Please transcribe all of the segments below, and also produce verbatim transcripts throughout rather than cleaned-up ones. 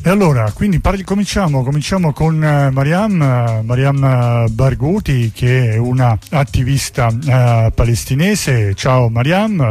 E allora, quindi parli, cominciamo, cominciamo con uh, Mariam, uh, Mariam Barghouti, che è una attivista uh, palestinese. Ciao Mariam,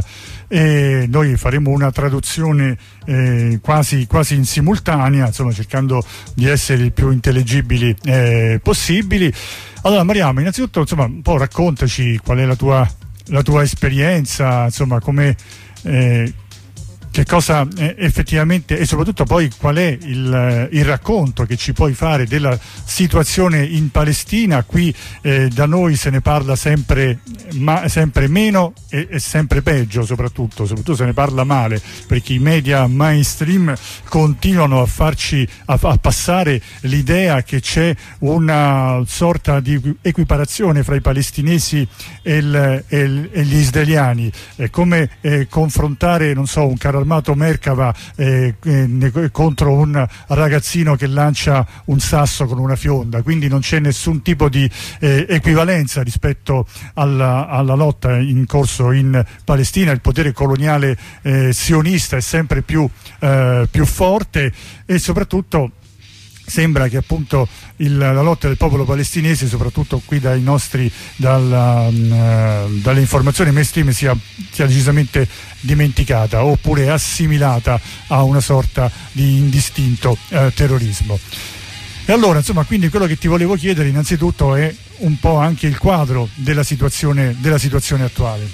e noi faremo una traduzione eh, quasi, quasi in simultanea, insomma cercando di essere il più intelligibili eh, possibili. Allora Mariam, innanzitutto insomma un po' raccontaci qual è la tua, la tua esperienza, insomma come... Eh, che cosa eh, effettivamente, e soprattutto poi qual è il, il racconto che ci puoi fare della situazione in Palestina. Qui eh, da noi se ne parla sempre, ma, sempre meno e, e sempre peggio, soprattutto, soprattutto se ne parla male, perché i media mainstream continuano a farci a, a passare l'idea che c'è una sorta di equiparazione fra i palestinesi e, il, e, il, e gli israeliani. È come eh, confrontare, non so, un carro armato Merkava eh, eh, contro un ragazzino che lancia un sasso con una fionda, quindi non c'è nessun tipo di eh, equivalenza rispetto alla, alla lotta in corso in Palestina. Il potere coloniale eh, sionista è sempre più, eh, più forte, e soprattutto sembra che appunto il, la lotta del popolo palestinese, soprattutto qui dai nostri dalla, uh, dalle informazioni mainstream, sia, sia decisamente dimenticata oppure assimilata a una sorta di indistinto uh, terrorismo. E allora insomma, quindi quello che ti volevo chiedere innanzitutto è un po' anche il quadro della situazione, della situazione attuale.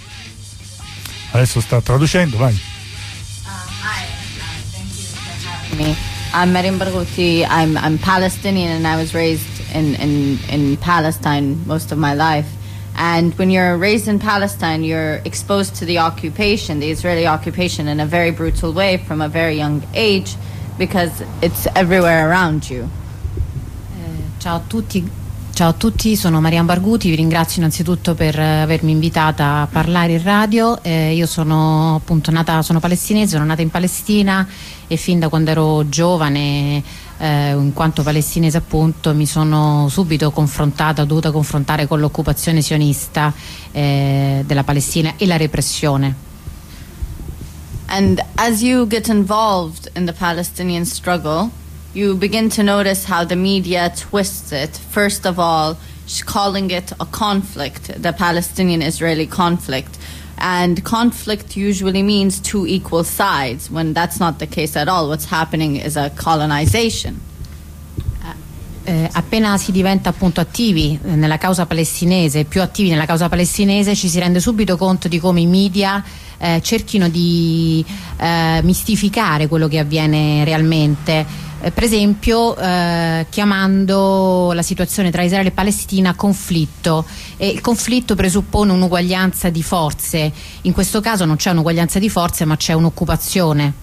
Adesso sta traducendo, vai. Uh, hi, uh, thank you for having me. I'm Mariam Barghouti. I'm I'm Palestinian, and I was raised in, in, in Palestine most of my life. And when you're raised in Palestine, you're exposed to the occupation, the Israeli occupation, in a very brutal way from a very young age, because it's everywhere around you. Eh, ciao a tutti. Ciao a tutti, sono Mariam Barghouti, vi ringrazio innanzitutto per avermi invitata a parlare in radio. Eh, io sono appunto nata, sono palestinese, sono nata in Palestina e fin da quando ero giovane, eh, in quanto palestinese appunto, mi sono subito confrontata, ho dovuto confrontare con l'occupazione sionista eh, della Palestina e la repressione. And as you get involved in the Palestinian struggle, you begin to notice how the media twists it. First of all, calling it a conflict, the Palestinian-Israeli conflict. And conflict usually means two equal sides, when that's not the case at all. What's happening is a colonization. Eh, appena si diventa appunto attivi nella causa palestinese, più attivi nella causa palestinese, ci si rende subito conto di come i media eh, cerchino di eh, mistificare quello che avviene realmente. Per esempio eh, chiamando la situazione tra Israele e Palestina conflitto, e il conflitto presuppone un'uguaglianza di forze. In questo caso non c'è un'uguaglianza di forze, ma c'è un'occupazione.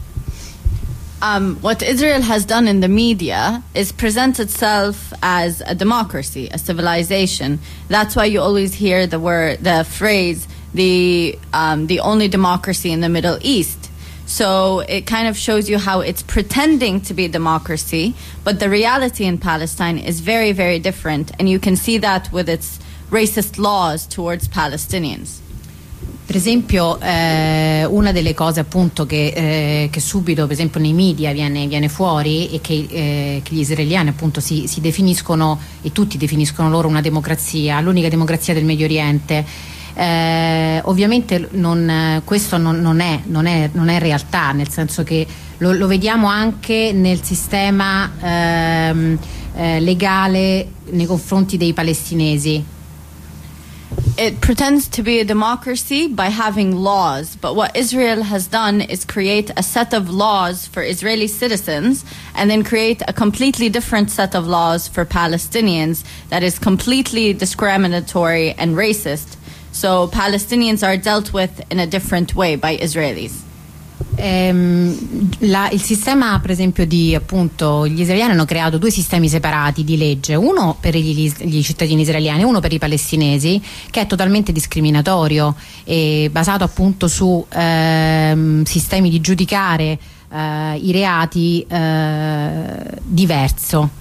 Um, what Israel has done in the media is present itself as a democracy, a civilization. That's why you always hear the word, the phrase, the um, the only democracy in the Middle East. So it kind of shows you how it's pretending to be democracy, but the reality in Palestine is very, very different, and you can see that with its racist laws towards Palestinians. Per esempio eh, una delle cose appunto che, eh, che subito per esempio nei media viene, viene fuori è che, eh, che gli israeliani appunto si, si definiscono, e tutti definiscono loro, una democrazia, l'unica democrazia del Medio Oriente. Eh, ovviamente non, questo non, non, è, non, è, non è realtà, nel senso che lo, lo vediamo anche nel sistema ehm, eh, legale nei confronti dei palestinesi. It pretends to be a democracy by having laws, but what Israel has done is create a set of laws for Israeli citizens and then create a completely different set of laws for Palestinians that is completely discriminatory and racist. So Palestinians are dealt with in a different way by Israelis. Ehm, la, il sistema per esempio di appunto gli israeliani hanno creato due sistemi separati di legge, uno per gli, gli cittadini israeliani, uno per i palestinesi, che è totalmente discriminatorio e basato appunto su ehm, sistemi di giudicare eh, i reati eh, diverso.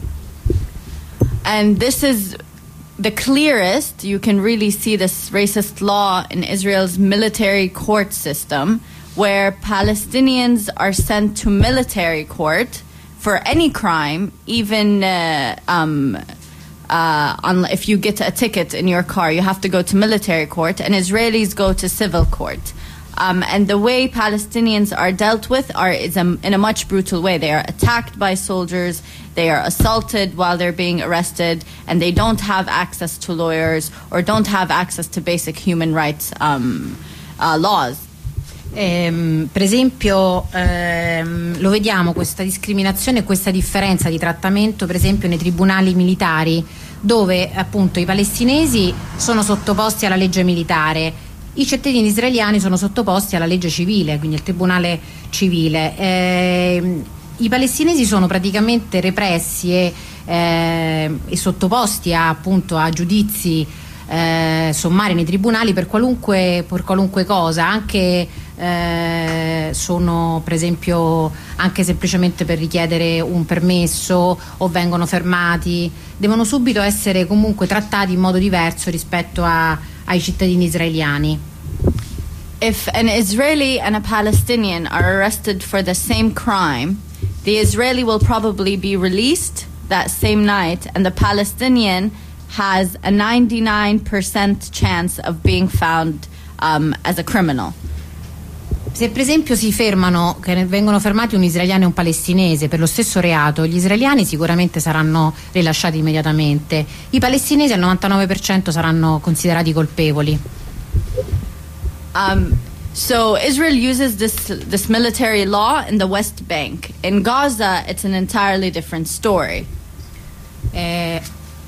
And this is the clearest you can really see this racist law in Israel's military court system, where Palestinians are sent to military court for any crime, even uh, um, uh, on, if you get a ticket in your car, you have to go to military court, and Israelis go to civil court. Um, and the way Palestinians are dealt with are is a, in a much brutal way. They are attacked by soldiers, they are assaulted while they're being arrested, and they don't have access to lawyers or don't have access to basic human rights um, uh, laws. Ehm, per esempio ehm, lo vediamo questa discriminazione e questa differenza di trattamento per esempio nei tribunali militari, dove appunto i palestinesi sono sottoposti alla legge militare, i cittadini israeliani sono sottoposti alla legge civile, quindi al tribunale civile. Ehm, i palestinesi sono praticamente repressi e, eh, e sottoposti a, appunto a giudizi eh, sommari nei tribunali per qualunque, per qualunque cosa, anche Eh, sono per esempio anche semplicemente per richiedere un permesso o vengono fermati, devono subito essere comunque trattati in modo diverso rispetto a, ai cittadini israeliani. If an Israeli and a Palestinian are arrested for the same crime, the Israeli will probably be released that same night, and the Palestinian has a ninety-nine percent chance of being found um, as a criminal. Se per esempio si fermano, che vengono fermati un israeliano e un palestinese per lo stesso reato, gli israeliani sicuramente saranno rilasciati immediatamente, i palestinesi al novantanove per cento saranno considerati colpevoli. Um, so Israel uses this this military law in the West Bank. In Gaza, it's an entirely different story. Eh,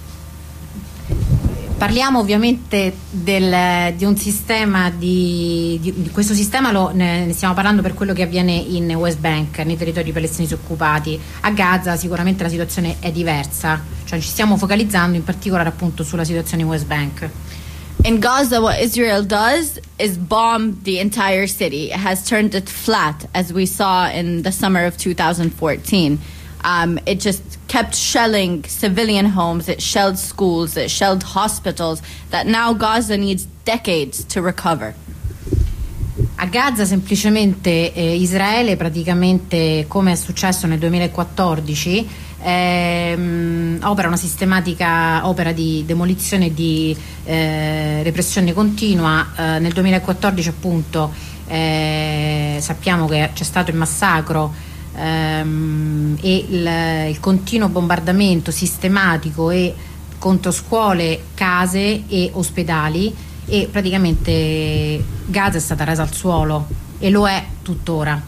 Parliamo ovviamente del, di un sistema di, di, di questo sistema lo, ne, ne stiamo parlando per quello che avviene in West Bank, nei territori palestinesi occupati. A Gaza sicuramente la situazione è diversa, cioè ci stiamo focalizzando in particolare appunto sulla situazione in West Bank. In Gaza, what Israel does is bomb the entire city. It has turned it flat, as we saw in the summer of two thousand fourteen. Um, it just kept shelling civilian homes, it shelled schools, it shelled hospitals, that now Gaza needs decades to recover. A Gaza semplicemente eh, Israele praticamente, come è successo nel duemilaquattordici, ehm, opera una sistematica opera di demolizione e di eh, repressione continua. Eh, nel duemilaquattordici appunto eh, sappiamo che c'è stato il massacro Um, e il, il continuo bombardamento sistematico e contro scuole, case e ospedali, e praticamente Gaza è stata rasa al suolo e lo è tuttora.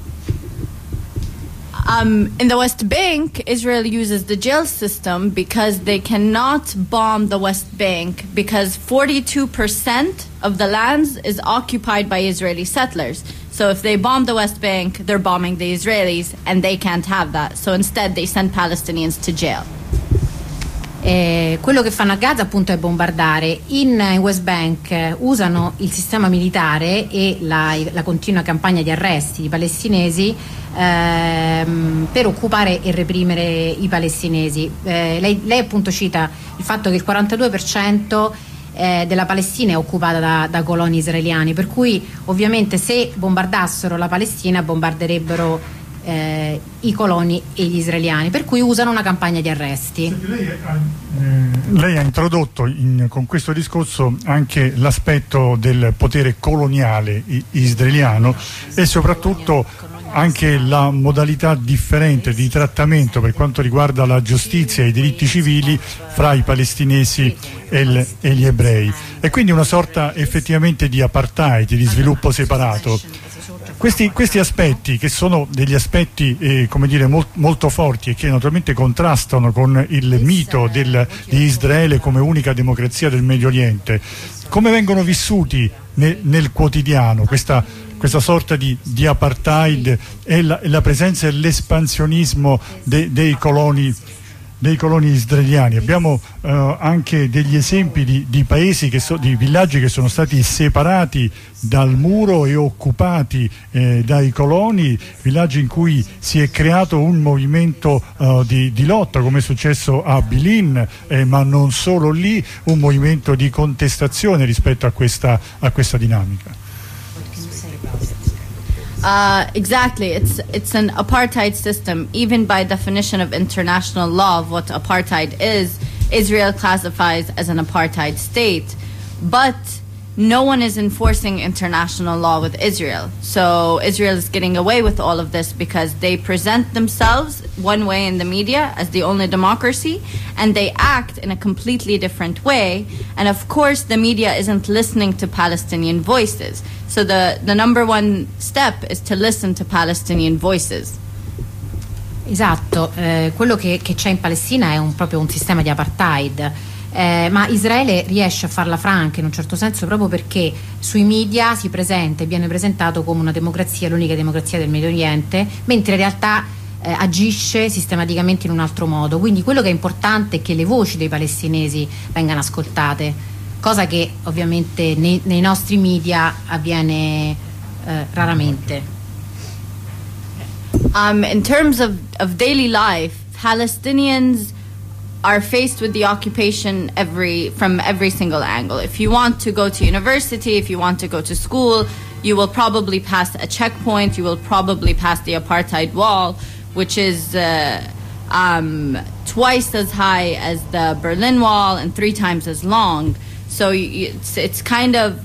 Um, in the West Bank, Israel uses the jail system because they cannot bomb the West Bank because forty-two percent of the lands is occupied by Israeli settlers. So if they bomb the West Bank, they're bombing the Israelis, and they can't have that. So instead they send Palestinians to jail. Eh, quello che fanno a Gaza appunto è bombardare. In, in West Bank eh, usano il sistema militare e la, la continua campagna di arresti di palestinesi ehm, per occupare e reprimere i palestinesi. Eh, lei, lei appunto cita il fatto che il quarantadue per cento eh, della Palestina è occupata da, da coloni israeliani, per cui ovviamente se bombardassero la Palestina bombarderebbero eh, i coloni e gli israeliani, per cui usano una campagna di arresti. Lei ha, eh, lei ha introdotto in, con questo discorso anche l'aspetto del potere coloniale israeliano e soprattutto anche la modalità differente di trattamento per quanto riguarda la giustizia e i diritti civili fra i palestinesi e, il, e gli ebrei, e quindi una sorta effettivamente di apartheid, di sviluppo separato. Questi, questi aspetti, che sono degli aspetti eh, come dire, molt, molto forti e che naturalmente contrastano con il mito del, di Israele come unica democrazia del Medio Oriente, come vengono vissuti ne, nel quotidiano questa, questa sorta di, di apartheid e la, e la presenza e l'espansionismo de, dei coloni dei coloni israeliani? Abbiamo eh, anche degli esempi di, di paesi, che so, di villaggi che sono stati separati dal muro e occupati eh, dai coloni, villaggi in cui si è creato un movimento eh, di, di lotta, come è successo a Bilin, eh, ma non solo lì, un movimento di contestazione rispetto a questa, a questa dinamica. Uh, exactly. It's it's an apartheid system. Even by definition of international law of what apartheid is, Israel classifies as an apartheid state. But no one is enforcing international law with Israel. So Israel is getting away with all of this because they present themselves one way in the media as the only democracy, and they act in a completely different way. And of course, the media isn't listening to Palestinian voices. So the, the number one step is to listen to Palestinian voices. Esatto, eh, quello che, che c'è in Palestina è un, proprio un sistema di apartheid. Eh, ma Israele riesce a farla franca in un certo senso proprio perché sui media si presenta e viene presentato come una democrazia, l'unica democrazia del Medio Oriente, mentre in realtà eh, agisce sistematicamente in un altro modo. Quindi quello che è importante è che le voci dei palestinesi vengano ascoltate, cosa che ovviamente nei, nei nostri media avviene eh, raramente. Um, in terms of, of daily life, Palestinians are faced with the occupation every from every single angle. If you want to go to university, if you want to go to school, you will probably pass a checkpoint, you will probably pass the apartheid wall, which is uh, um, twice as high as the Berlin Wall and three times as long. So you, it's, it's kind of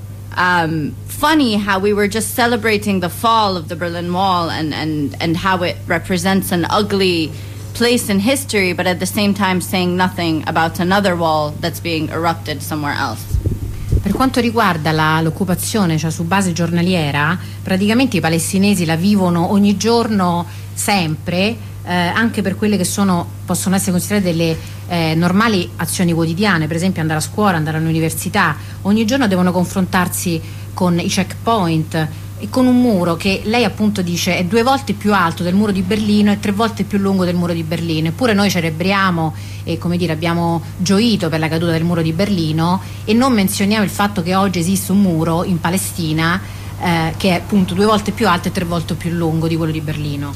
um, funny how we were just celebrating the fall of the Berlin Wall and, and, and how it represents an ugly place in history, but at the same time saying nothing about another wall that's being erupted somewhere else. Per quanto riguarda la, l'occupazione, cioè su base giornaliera, praticamente i palestinesi la vivono ogni giorno, sempre, eh, anche per quelle che sono, possono essere considerate delle eh, normali azioni quotidiane, per esempio andare a scuola, andare all'università. Ogni giorno devono confrontarsi con i checkpoint e con un muro che lei appunto dice è due volte più alto del muro di Berlino e tre volte più lungo del muro di Berlino, eppure noi celebriamo e come dire abbiamo gioito per la caduta del muro di Berlino e non menzioniamo il fatto che oggi esiste un muro in Palestina eh, che è appunto due volte più alto e tre volte più lungo di quello di Berlino.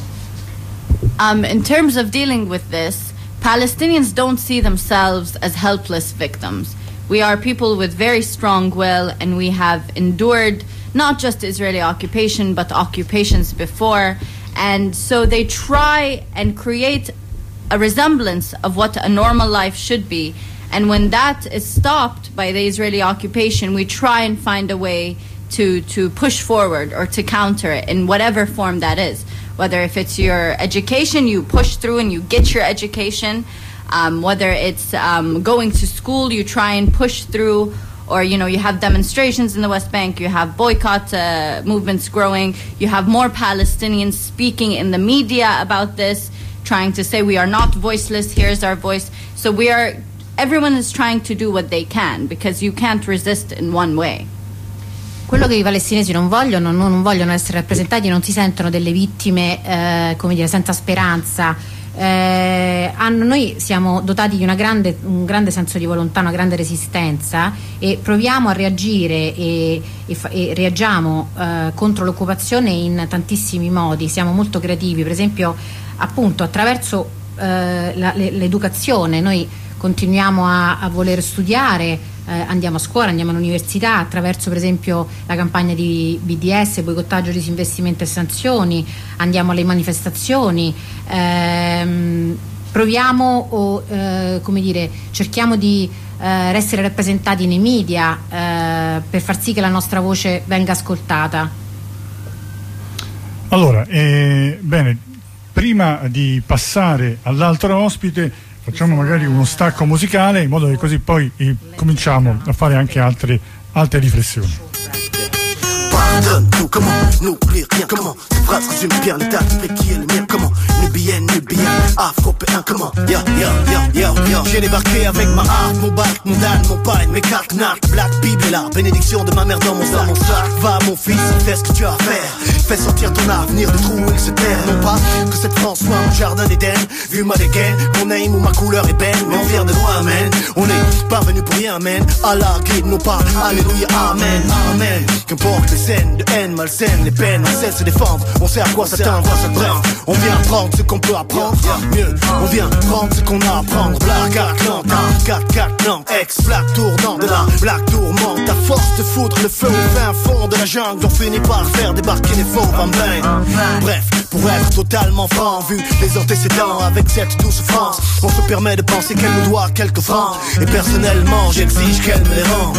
Um, in terms of dealing with this, Palestinians don't see themselves as helpless victims. We are people with very strong will, and we have endured not just Israeli occupation, but occupations before. And so they try and create a resemblance of what a normal life should be. And when that is stopped by the Israeli occupation, we try and find a way to, to push forward or to counter it in whatever form that is. Whether if it's your education, you push through and you get your education. Um, whether it's um, going to school, you try and push through, or you know you have demonstrations in the West Bank, you have boycott uh, movements growing, you have more Palestinians speaking in the media about this, trying to say we are not voiceless, here's our voice. So we are, everyone is trying to do what they can, because you can't resist in one way. Quello che i palestinesi non vogliono, non, non vogliono essere rappresentati, non si sentono delle vittime eh, come dire, senza speranza. Eh, hanno, noi siamo dotati di una grande, un grande senso di volontà, una grande resistenza e proviamo a reagire e, e, e reagiamo eh, contro l'occupazione in tantissimi modi. Siamo molto creativi, per esempio appunto attraverso eh, la, l'educazione. Noi continuiamo a, a voler studiare, eh, andiamo a scuola, andiamo all'università attraverso per esempio la campagna di B D S, boicottaggio, disinvestimento e sanzioni, andiamo alle manifestazioni, ehm, proviamo o eh, come dire, cerchiamo di eh, essere rappresentati nei media eh, per far sì che la nostra voce venga ascoltata. Allora, eh, bene, prima di passare all'altro ospite facciamo magari uno stacco musicale in modo che così poi eh, cominciamo a fare anche altre, altre riflessioni. Pardonne, nous comment n'oublie rien, comment cette phrase résume bien l'état d'esprit qui est le mien, comment nubien, nubien, afro-péen, comment ya, ya, ya, ya, ya. J'ai débarqué avec ma harpe, mon bac, mon dan, mon paille, mes cartes, narc, black, bible et la bénédiction de ma mère dans mon sac, mon sac. Va mon fils, fais ce que tu as à faire, fais sortir ton avenir de trou et se taire. Non pas que cette France soit un jardin d'Éden, vu ma dégaine, mon aim ou ma couleur est belle, mais on vient de loin, man. On est pas venu pour rien, man. Allah guide nos pas, alléluia, amen, amen. Qu'importe les scènes de haine malsaine, les peines, on sait se défendre, on sait à quoi s'attendre, bref, on vient apprendre ce qu'on peut apprendre. apprendre, mieux, on vient prendre ce qu'on a à prendre. Blague Atlante, quatre quatre langues, ex-flaque tournant de la blague tourmente. À force de foutre le feu au fin fond de la jungle, on finit par faire débarquer les faux bambins. Bref, pour être totalement franc, vu les antécédents avec cette douce France, on se permet de penser qu'elle nous doit quelques francs. Et personnellement, j'exige qu'elle me les rende.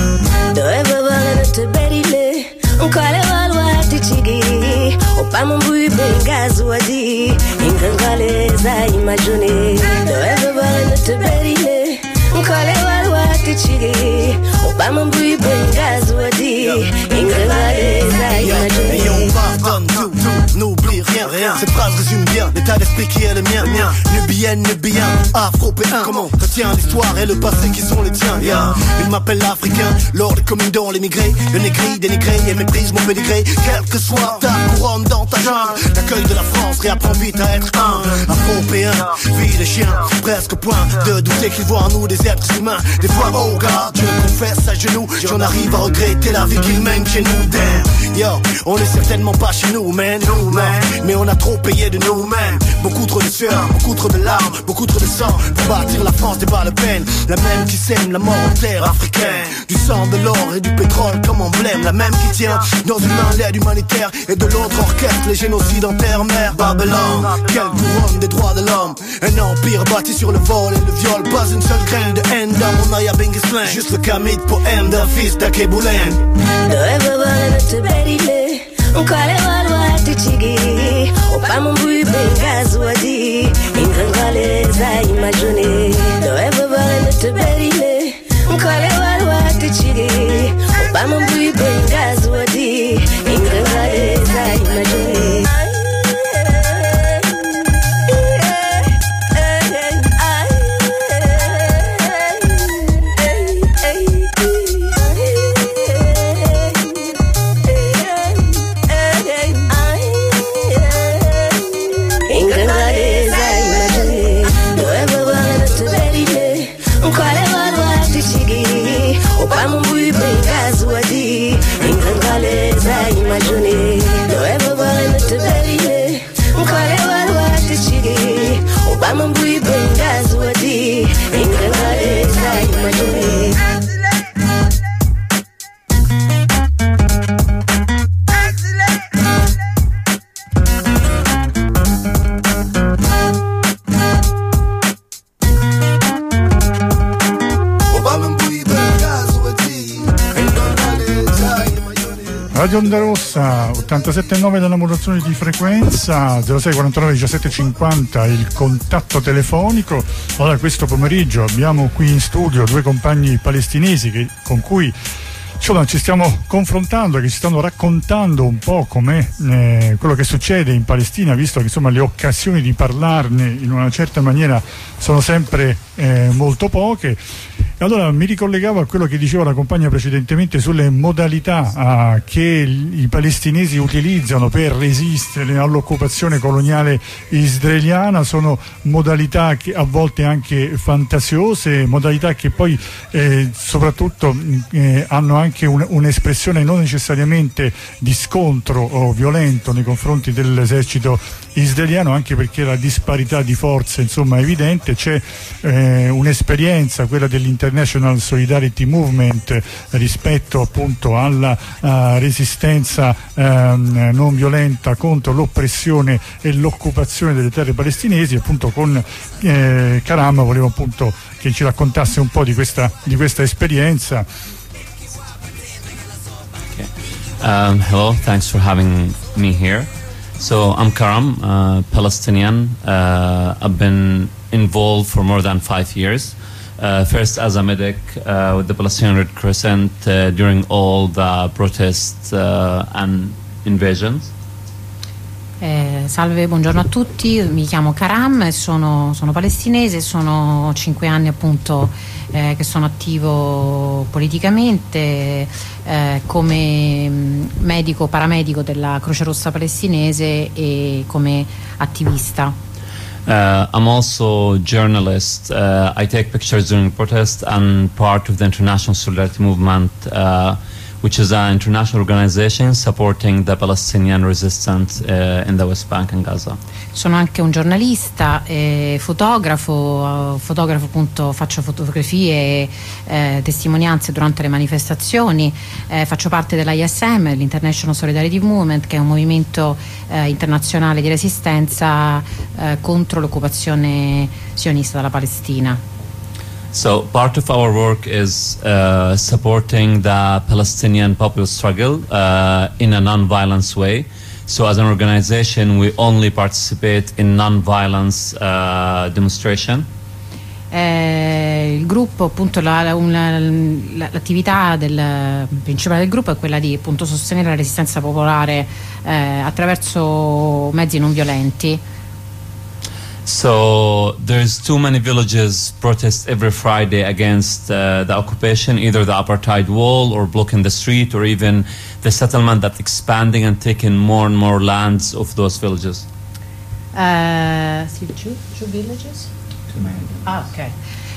Nkale walwa tichigi opamumbuyi bengazwadi ingangale za imajuni doevo bana teberile Nkale walwa tichigi opamumbuyi bengazwadi ingangale za imajuni Et on pardonne tout, tout, n'oublie rien, rien. Cette phrase résume bien l'état d'esprit qui est le mien, mien. Nubienne, nubien, afro-péen. Comment retiens l'histoire et le passé qui sont les tiens, yeah. Il m'appelle l'Africain, Lord coming dans l'émigré. Le négri, dénigré et méprise mon pédigré. Quelle que soit ta couronne dans ta jungle, l'accueil de la France réapprend vite à être un afro-péen, vie de chien, presque au point de douter qu'ils voient en nous des êtres humains. Des fois, oh God, je confesse à genoux, j'en arrive à regretter la vie qu'ils mènent chez nous. Damn, yo, on est certainement pas chez nous, man, nous, man. Mais on a trop payé de nous-mêmes. Beaucoup trop de sueur, beaucoup trop de larmes, beaucoup trop de sang pour bâtir la France des balles peine. La même qui sème la mort en terre africaine. Du sang, de l'or et du pétrole comme emblème. La même qui tient dans une main l'aide humanitaire et de l'autre orchestre les génocides en terre-mer. Babylone, quelle couronne des droits de l'homme. Un empire bâti sur le vol et le viol. Pas une seule graine de haine dans mon Aya Bengisplain. Juste le camide poème d'un fils d'Akeboulen. Nkale walwa tichigi opamumbuyi bengazwadi ingangale za imajuni doevo bana teberile Nkale walwa tichigi opamumbuyi bengazwadi ingangale za imajuni opamumbuyi bengazwadi ingangale za imajuni doevo bana teberile Nkale walwa tichigi opamumbuyi bengazwadi ingangale za imajuni Radio Onda Rossa ottantasette virgola nove della modulazione di frequenza, zero sei quarantanove diciassette cinquanta il contatto telefonico. Allora, questo pomeriggio abbiamo qui in studio due compagni palestinesi che, con cui insomma ci stiamo confrontando, che ci stanno raccontando un po' com'è eh, quello che succede in Palestina, visto che insomma le occasioni di parlarne in una certa maniera sono sempre eh, molto poche. E allora mi ricollegavo a quello che diceva la compagna precedentemente sulle modalità uh, che i palestinesi utilizzano per resistere all'occupazione coloniale israeliana. Sono modalità che a volte anche fantasiose, modalità che poi eh, soprattutto eh, hanno anche un, un'espressione non necessariamente di scontro o violento nei confronti dell'esercito israeliano, anche perché la disparità di forze insomma è evidente. C'è eh, un'esperienza, quella dell'International Solidarity Movement, rispetto appunto alla uh, resistenza uh, non violenta contro l'oppressione e l'occupazione delle terre palestinesi. Appunto con eh, Karam volevo appunto che ci raccontasse un po' di questa, di questa esperienza. Okay. Um, hello, thanks for having me here. So I'm Karam, uh, Palestinian. Uh, I've been involved for more than five years. Uh, first as a medic uh, with the Palestinian Red Crescent uh, during all the protests uh, and invasions. Eh, salve, buongiorno a tutti, mi chiamo Karam e sono, sono palestinese, sono cinque anni appunto eh, che sono attivo politicamente eh, come medico, paramedico della Croce Rossa palestinese e come attivista. Uh, I'm also a journalist. Uh, I take pictures during protests and part of the International Solidarity Movement. Uh, which is an international organization supporting the Palestinian resistance uh, in the West Bank and Gaza. Sono anche un giornalista, eh, fotografo, fotografo appunto, faccio fotografie e eh, testimonianze durante le manifestazioni, eh, faccio parte dell'I S M, l'International Solidarity Movement, che è un movimento eh, internazionale di resistenza eh, contro l'occupazione sionista della Palestina. So part of our work is uh, supporting the Palestinian popular struggle uh, in a non-violence way. So as an organization we only participate in non-violence uh, demonstration. Eh, il gruppo, appunto, la, una, la, l'attività del, principale del gruppo è quella di appunto sostenere la resistenza popolare eh, attraverso mezzi non violenti. So there's too many villages protest every Friday against uh, the occupation, either the apartheid wall or blocking the street, or even the settlement that's expanding and taking more and more lands of those villages. Uh, two, two villages? Ah, ok.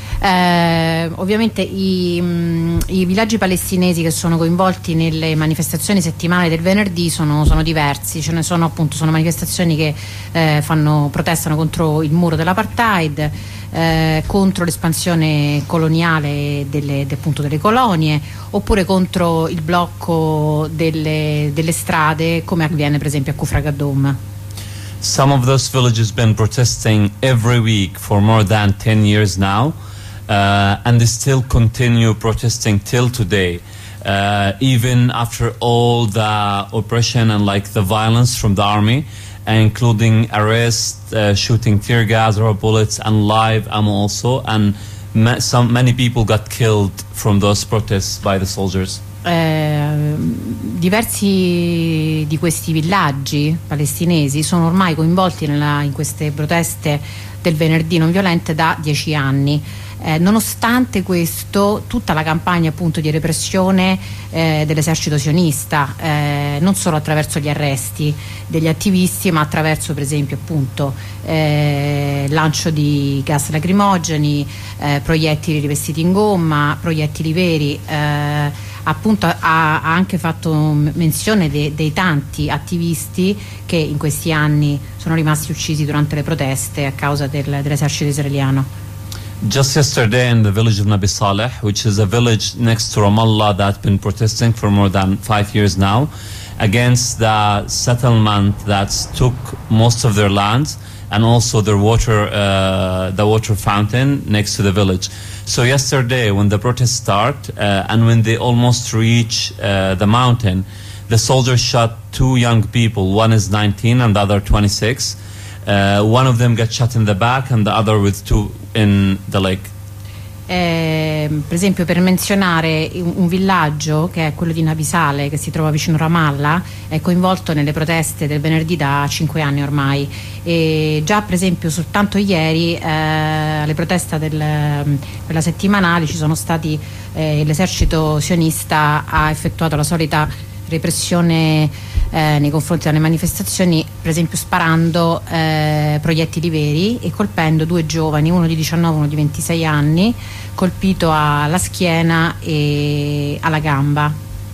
Eh, ovviamente i, mh, i villaggi palestinesi che sono coinvolti nelle manifestazioni settimanali del venerdì sono, sono diversi. Ce ne sono, appunto, sono manifestazioni che eh, fanno, protestano contro il muro dell'apartheid, eh, contro l'espansione coloniale delle, de, appunto, delle colonie, oppure contro il blocco delle, delle strade, come avviene per esempio a Kufra Gaddom. Some of those villages been protesting every week for more than ten years now. Uh, and they still continue protesting till today, uh, even after all the oppression and like the violence from the army, including arrest, uh, shooting tear gas or bullets, and live ammo also, and ma- some many people got killed from those protests by the soldiers. Eh, diversi di questi villaggi palestinesi sono ormai coinvolti nella, in queste proteste del venerdì non violente da dieci anni. Eh, nonostante questo, tutta la campagna appunto di repressione eh, dell'esercito sionista, eh, non solo attraverso gli arresti degli attivisti, ma attraverso per esempio appunto eh, lancio di gas lacrimogeni, eh, proiettili rivestiti in gomma, proiettili veri, eh, appunto ha, ha anche fatto menzione de, dei tanti attivisti che in questi anni sono rimasti uccisi durante le proteste a causa del, dell'esercito israeliano. Just yesterday in the village of Nabi Saleh, which is a village next to Ramallah that's been protesting for more than five years now against the settlement that took most of their lands and also their water, uh, the water fountain next to the village. So yesterday when the protests start uh, and when they almost reach uh, the mountain, the soldiers shot two young people. One is nineteen and the other twenty-six. Uh, one of them got shot in the back and the other with two in the leg. Eh, per esempio, per menzionare un, un villaggio che è quello di Nabisale, che si trova vicino a Ramallah, è coinvolto nelle proteste del venerdì da cinque anni ormai, e già per esempio soltanto ieri eh, alle proteste del, quella settimanale ci sono stati eh, l'esercito sionista ha effettuato la solita repressione eh, nei confronti delle manifestazioni, per esempio sparando eh, proiettili veri e colpendo due giovani, uno di diciannove e uno di ventisei anni, colpito alla schiena e alla gamba.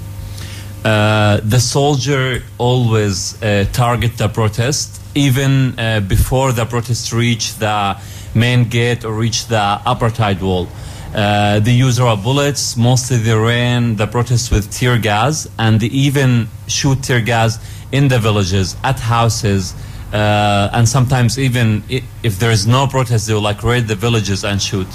Uh, the soldier always uh, target the protest even uh, before the protest reach the main gate or reach the apartheid wall. Uh, they use rubber bullets, mostly they rain the protests with tear gas, and they even shoot tear gas in the villages, at houses, uh, and sometimes even if there is no protest, they will like raid the villages and shoot.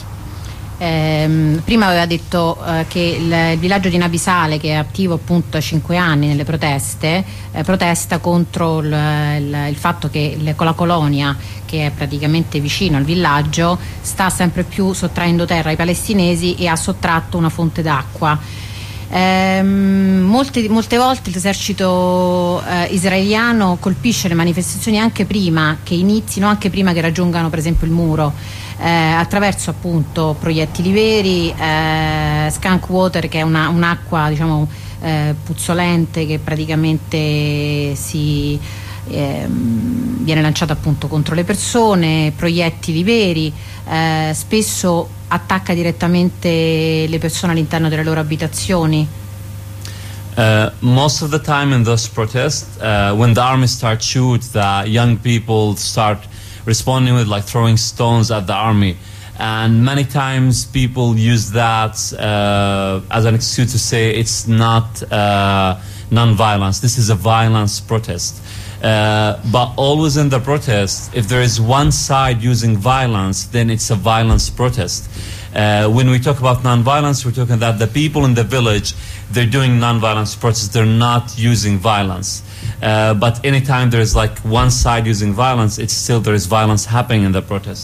Eh, prima aveva detto eh, che il, il villaggio di Nabisale, che è attivo appunto da cinque anni nelle proteste, eh, protesta contro il, il, il fatto che le, la colonia, che è praticamente vicino al villaggio, sta sempre più sottraendo terra ai palestinesi e ha sottratto una fonte d'acqua. Eh, molte, molte volte l'esercito eh, israeliano colpisce le manifestazioni anche prima che inizino, anche prima che raggiungano per esempio il muro, eh, attraverso appunto proiettili veri, eh, skunk water, che è una, un'acqua diciamo eh, puzzolente che praticamente si eh, viene lanciata appunto contro le persone, proiettili veri, eh, spesso attacca direttamente le persone all'interno delle loro abitazioni. Uh, most of the time in those protests, uh, when the army starts shoot, the young people start responding with like throwing stones at the army. And many times people use that uh, as an excuse to say it's not uh, non-violence. This is a violence protest. Uh, but always in the protest, if there is one side using violence, then it's a violence protest. Uh, when we talk about non-violence, we're talking that the people in the village, they're doing non-violence protests, they're not using violence. Uh, but anytime there's like one side using violence, it's still there is violence happening in the protest.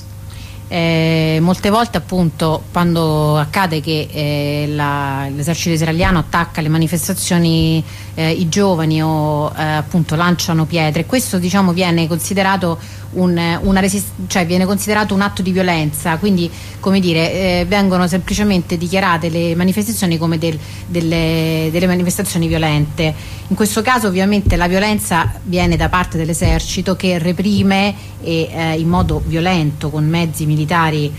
Eh, molte volte appunto quando accade che eh, la, l'esercito israeliano attacca le manifestazioni, eh, i giovani o eh, appunto lanciano pietre, questo diciamo viene considerato un, una resist- cioè viene considerato un atto di violenza, quindi come dire eh, vengono semplicemente dichiarate le manifestazioni come del, delle, delle manifestazioni violente. In questo caso ovviamente la violenza viene da parte dell'esercito che reprime e, eh, in modo violento con mezzi militari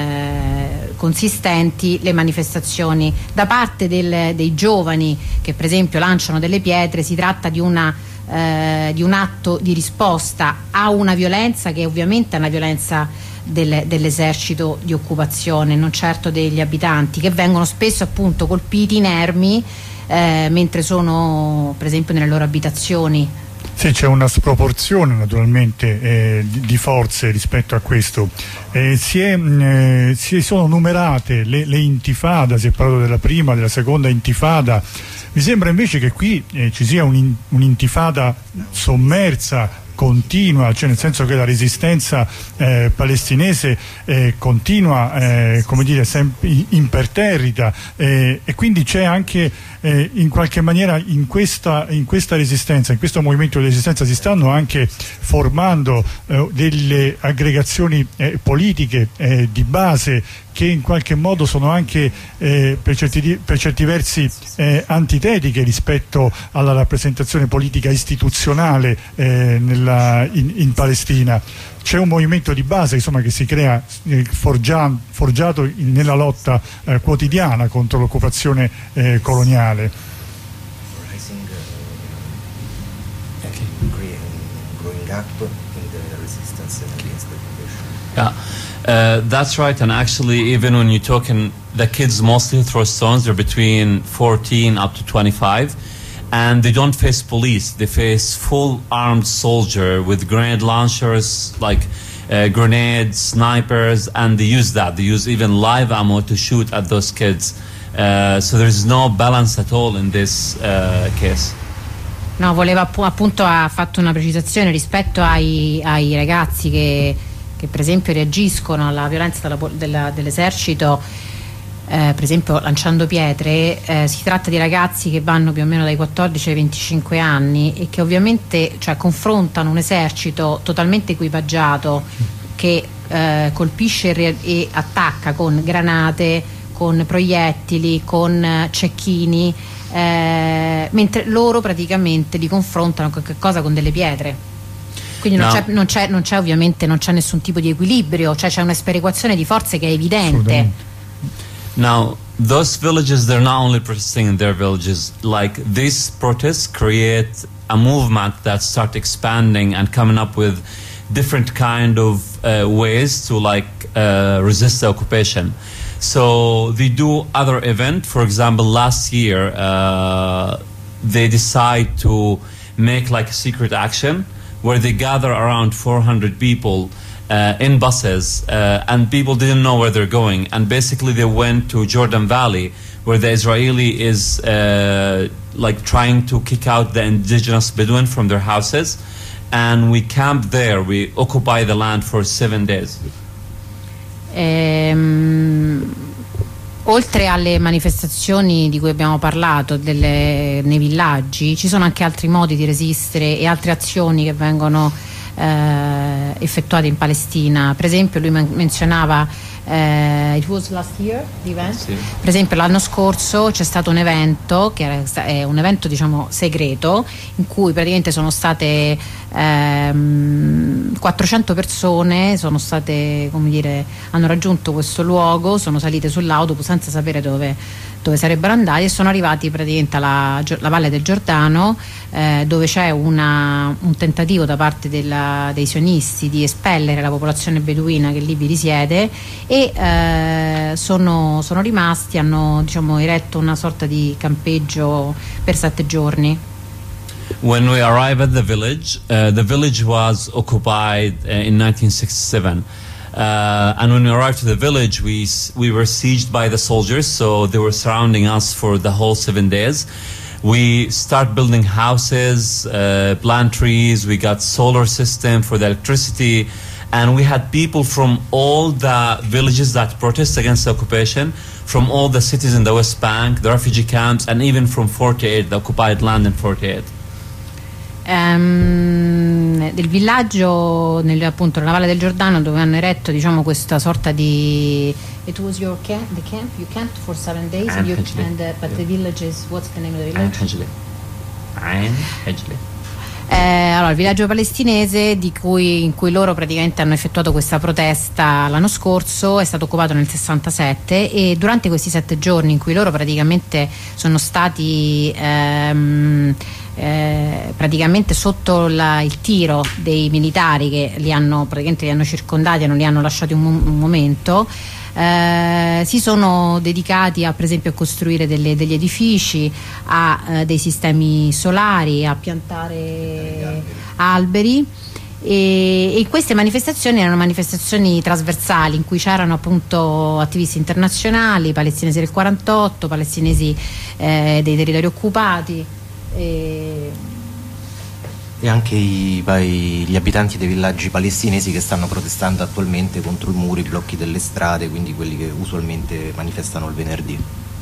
eh, consistenti le manifestazioni. Da parte del, dei giovani che per esempio lanciano delle pietre si tratta di una eh, di un atto di risposta a una violenza che ovviamente è una violenza del, dell'esercito di occupazione, non certo degli abitanti, che vengono spesso appunto colpiti inermi eh, mentre sono per esempio nelle loro abitazioni. Sì, c'è una sproporzione naturalmente eh, di, di forze rispetto a questo. Eh, si, è, eh, si sono numerate le, le intifada, si è parlato della prima, della seconda intifada. Mi sembra invece che qui eh, ci sia un, un'intifada sommersa, continua, cioè nel senso che la resistenza eh, palestinese eh, continua eh, come dire sempre imperterrita eh, e quindi c'è anche eh, in qualche maniera in questa, in questa resistenza, in questo movimento di resistenza si stanno anche formando eh, delle aggregazioni eh, politiche eh, di base che in qualche modo sono anche eh, per, certi, per certi versi eh, antitetiche rispetto alla rappresentazione politica istituzionale eh, nella, in, in Palestina. C'è un movimento di base insomma, che si crea eh, forgia, forgiato in, nella lotta eh, quotidiana contro l'occupazione eh, coloniale. Yeah. Uh, that's right, and actually even when you're talking, the kids mostly throw stones, they're between fourteen up to twenty-five, and they don't face police, they face full armed soldier with grenade launchers, like uh, grenades, snipers, and they use that, they use even live ammo to shoot at those kids. Uh, so there's no balance at all in this uh, case. No, voleva appunto, ha fatto una precisazione rispetto ai, ai ragazzi che che per esempio reagiscono alla violenza della, della, dell'esercito, eh, per esempio lanciando pietre. Eh, si tratta di ragazzi che vanno più o meno dai quattordici ai venticinque anni e che ovviamente cioè, confrontano un esercito totalmente equipaggiato che eh, colpisce e, e attacca con granate, con proiettili, con cecchini, eh, mentre loro praticamente li confrontano con che cosa? Con delle pietre. Quindi non, no. c'è, non, c'è, non c'è ovviamente non c'è nessun tipo di equilibrio, cioè c'è una sperequazione di forze che è evidente. Now, those villages, they're not only protesting in their villages, like these protests create a movement that start expanding and coming up with different kind of uh, ways to like uh, resist the occupation. So they do other event, for example, last year uh, they decide to make like a secret action where they gather around four hundred people uh, in buses uh, and people didn't know where they're going, and basically they went to Jordan Valley where the Israeli is uh, like trying to kick out the indigenous Bedouin from their houses, and we camped there, we occupy the land for seven days. Ehm, oltre alle manifestazioni di cui abbiamo parlato delle, nei villaggi, ci sono anche altri modi di resistere e altre azioni che vengono eh, effettuate in Palestina. Per esempio lui men- menzionava eh, it was last year the event? Sì. Per esempio l'anno scorso c'è stato un evento che era, è un evento diciamo segreto in cui praticamente sono state ehm, quattrocento persone sono state, come dire, hanno raggiunto questo luogo, sono salite sull'autobus senza sapere dove, dove sarebbero andati e sono arrivati praticamente alla la Valle del Giordano, eh, dove c'è una, un tentativo da parte della, dei sionisti di espellere la popolazione beduina che lì vi risiede, e eh, sono, sono rimasti, hanno, diciamo, eretto una sorta di campeggio per sette giorni. When we arrived at the village, uh, the village was occupied uh, in nineteen sixty-seven. Uh, and when we arrived to the village, we we were sieged by the soldiers, so they were surrounding us for the whole seven days. We start building houses, uh, plant trees, we got solar system for the electricity, and we had people from all the villages that protest against the occupation, from all the cities in the West Bank, the refugee camps, and even from forty-eight, the occupied land in forty-eight. Um, del villaggio nel, appunto nella Valle del Giordano, dove hanno eretto, diciamo, questa sorta di it was your camp, the camp you camped for seven days and, you, and uh, but the village is, what's the name of the village? Ain Hejli. Eh, allora, il villaggio palestinese di cui, in cui loro praticamente hanno effettuato questa protesta l'anno scorso è stato occupato nel sessantasette, e durante questi sette giorni in cui loro praticamente sono stati ehm, eh, praticamente sotto la, il tiro dei militari che li hanno praticamente li hanno circondati e non li hanno lasciati un, un momento, Eh, si sono dedicati a, per esempio, a costruire delle, degli edifici, a eh, dei sistemi solari, a piantare alberi, e, e queste manifestazioni erano manifestazioni trasversali in cui c'erano appunto attivisti internazionali, palestinesi del quarantotto, palestinesi eh, dei territori occupati e... e anche i, gli abitanti dei villaggi palestinesi che stanno protestando attualmente contro i muri, i blocchi delle strade, quindi quelli che usualmente manifestano il venerdì.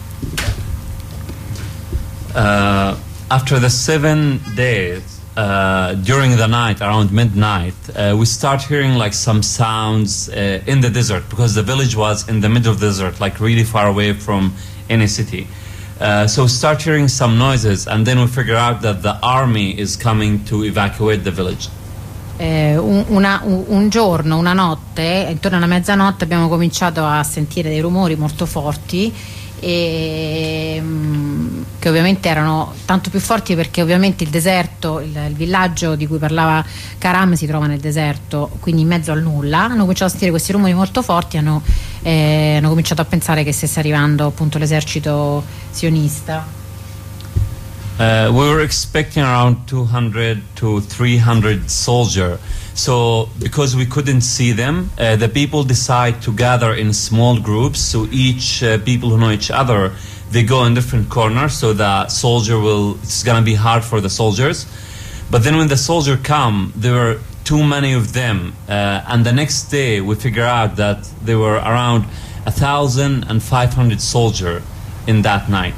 Uh, after the seven days, uh, during the night, around midnight, uh, we start hearing like some sounds uh, in the desert, because the village was in the middle of the desert, like really far away from any city. Uh, so we start hearing some noises, and then we figure out that the army is coming to evacuate the village. Eh, un, una, un, un giorno, una notte, intorno alla mezzanotte abbiamo cominciato a sentire dei rumori molto forti, e, mh, che ovviamente erano tanto più forti perché ovviamente il deserto, il, il villaggio di cui parlava Karam si trova nel deserto, quindi in mezzo al nulla. Hanno cominciato a sentire questi rumori molto forti, hanno, eh, hanno cominciato a pensare che stesse arrivando appunto l'esercito sionista. Uh, we were expecting around two hundred to three hundred soldiers. So because we couldn't see them, uh, the people decide to gather in small groups. So each uh, people who know each other, they go in different corners. So the soldier will, it's gonna be hard for the soldiers. But then when the soldier come, there were too many of them. Uh, and the next day we figure out that there were around a thousand and five hundred soldiers in that night.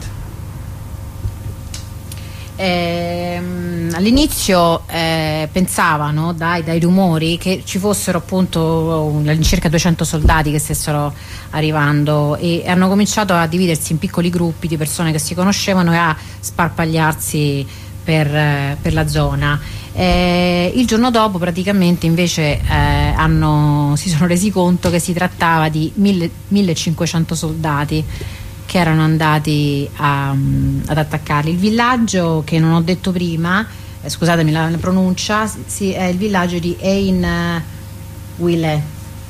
Ehm, all'inizio eh, pensavano dai, dai rumori che ci fossero appunto all'incirca duecento soldati che stessero arrivando, e hanno cominciato a dividersi in piccoli gruppi di persone che si conoscevano e a sparpagliarsi per, eh, per la zona. Eh, il giorno dopo praticamente invece eh, hanno, si sono resi conto che si trattava di millecinquecento soldati che erano andati a, ad attaccarli. Il villaggio che non ho detto prima, eh, scusatemi la, la pronuncia, sì, è il villaggio di Ein uh, Wille.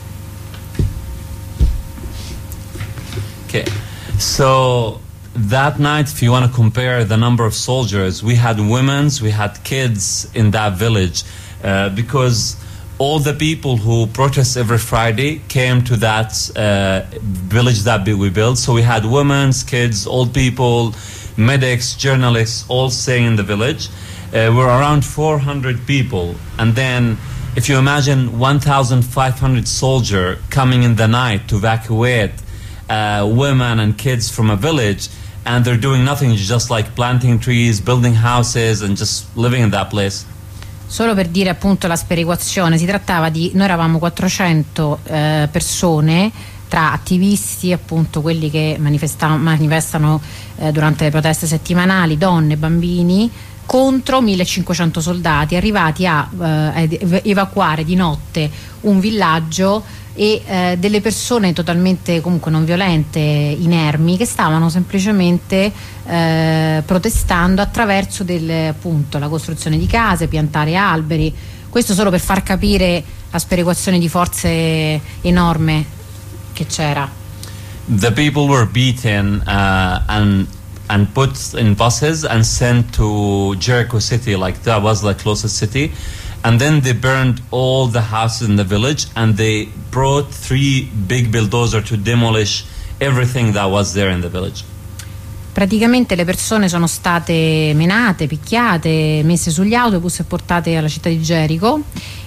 Okay, so that night, if you want to compare the number of soldiers, we had women's, we had kids in that village, uh, because all the people who protest every Friday came to that uh, village that we built. So we had women, kids, old people, medics, journalists, all staying in the village. Uh, we're around four hundred people. And then if you imagine one thousand five hundred soldiers coming in the night to evacuate uh, women and kids from a village, and they're doing nothing, just like planting trees, building houses, and just living in that place. Solo per dire appunto la sperequazione, si trattava di, noi eravamo quattrocento eh, persone, tra attivisti, appunto quelli che manifestano eh, durante le proteste settimanali, donne, bambini, contro millecinquecento soldati arrivati a eh, evacuare di notte un villaggio e eh, delle persone totalmente comunque non violente, inermi, che stavano semplicemente eh, protestando attraverso del, appunto, la costruzione di case, piantare alberi. Questo solo per far capire la sperequazione di forze enorme che c'era. The people were beaten uh, and and put in buses and sent to Jericho city, like that was the closest city. And then they burned all the houses in the village, and they brought three big bulldozers to demolish everything that was there in the village. Praticamente le persone sono state menate, picchiate, messe sugli autobus e portate alla città di Jericho,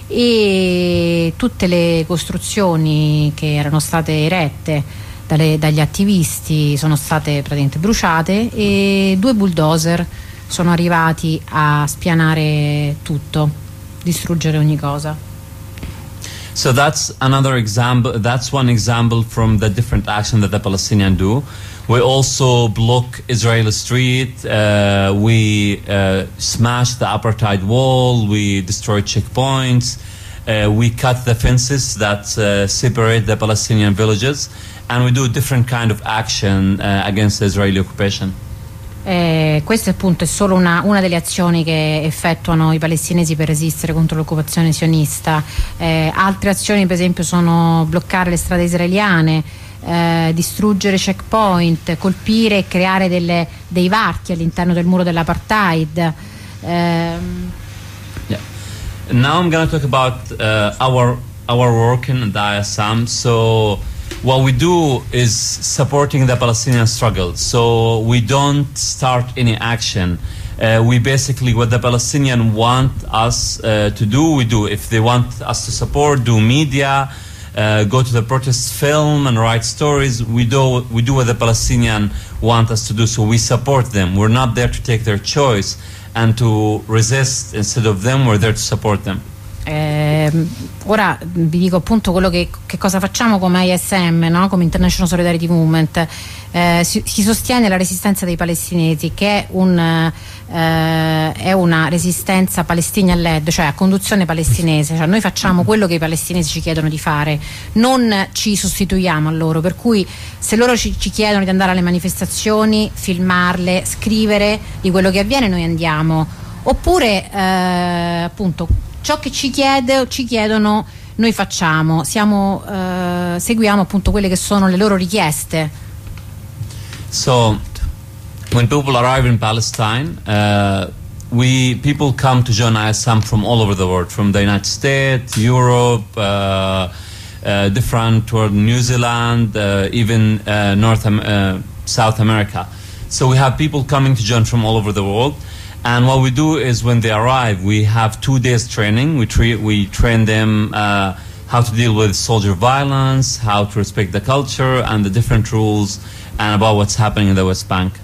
e tutte le costruzioni che erano state erette dalle, dagli attivisti sono state praticamente bruciate, e due bulldozer sono arrivati a spianare tutto, distruggere ogni cosa. So that's another example, that's one example from the different action that the Palestinians do. We also block Israeli street, uh, we uh, smash the apartheid wall, we destroy checkpoints, uh, we cut the fences that uh, separate the Palestinian villages, and we do different kind of action uh, against the Israeli occupation. Eh, questa appunto è solo una, una delle azioni che effettuano i palestinesi per resistere contro l'occupazione sionista. Eh, altre azioni per esempio sono bloccare le strade israeliane, eh, distruggere checkpoint, colpire e creare delle, dei varchi all'interno del muro dell'apartheid. Eh, yeah. Now I'm going to talk about uh, our our work in the I S M. So what we do is supporting the Palestinian struggle. So we don't start any action. Uh, we basically, what the Palestinians want us uh, to do, we do. If they want us to support, do media, uh, go to the protest, film and write stories, we do, we do what the Palestinians want us to do. So we support them. We're not there to take their choice and to resist instead of them. We're there to support them. Eh, ora vi dico appunto quello che, che cosa facciamo come I S M, no? Come International Solidarity Movement. Eh, si, si sostiene la resistenza dei palestinesi, che è, un, eh, è una resistenza palestina-led, cioè a conduzione palestinese, cioè noi facciamo quello che i palestinesi ci chiedono di fare, non ci sostituiamo a loro, per cui se loro ci, ci chiedono di andare alle manifestazioni, filmarle, scrivere di quello che avviene, noi andiamo, oppure eh, appunto ciò che ci chiede, ci chiedono, noi facciamo, siamo, uh, seguiamo appunto quelle che sono le loro richieste. So, when people arrive in Palestine, uh, we people come to join I S M from all over the world, from the United States, Europe, uh, uh, different world, New Zealand, uh, even uh, North, uh, South America. So we have people coming to join from all over the world. And what we do is when they arrive, we have two days training. We, tra we train them uh, how to deal with soldier violence, how to respect the culture and the different rules, and about what's happening in the West Bank.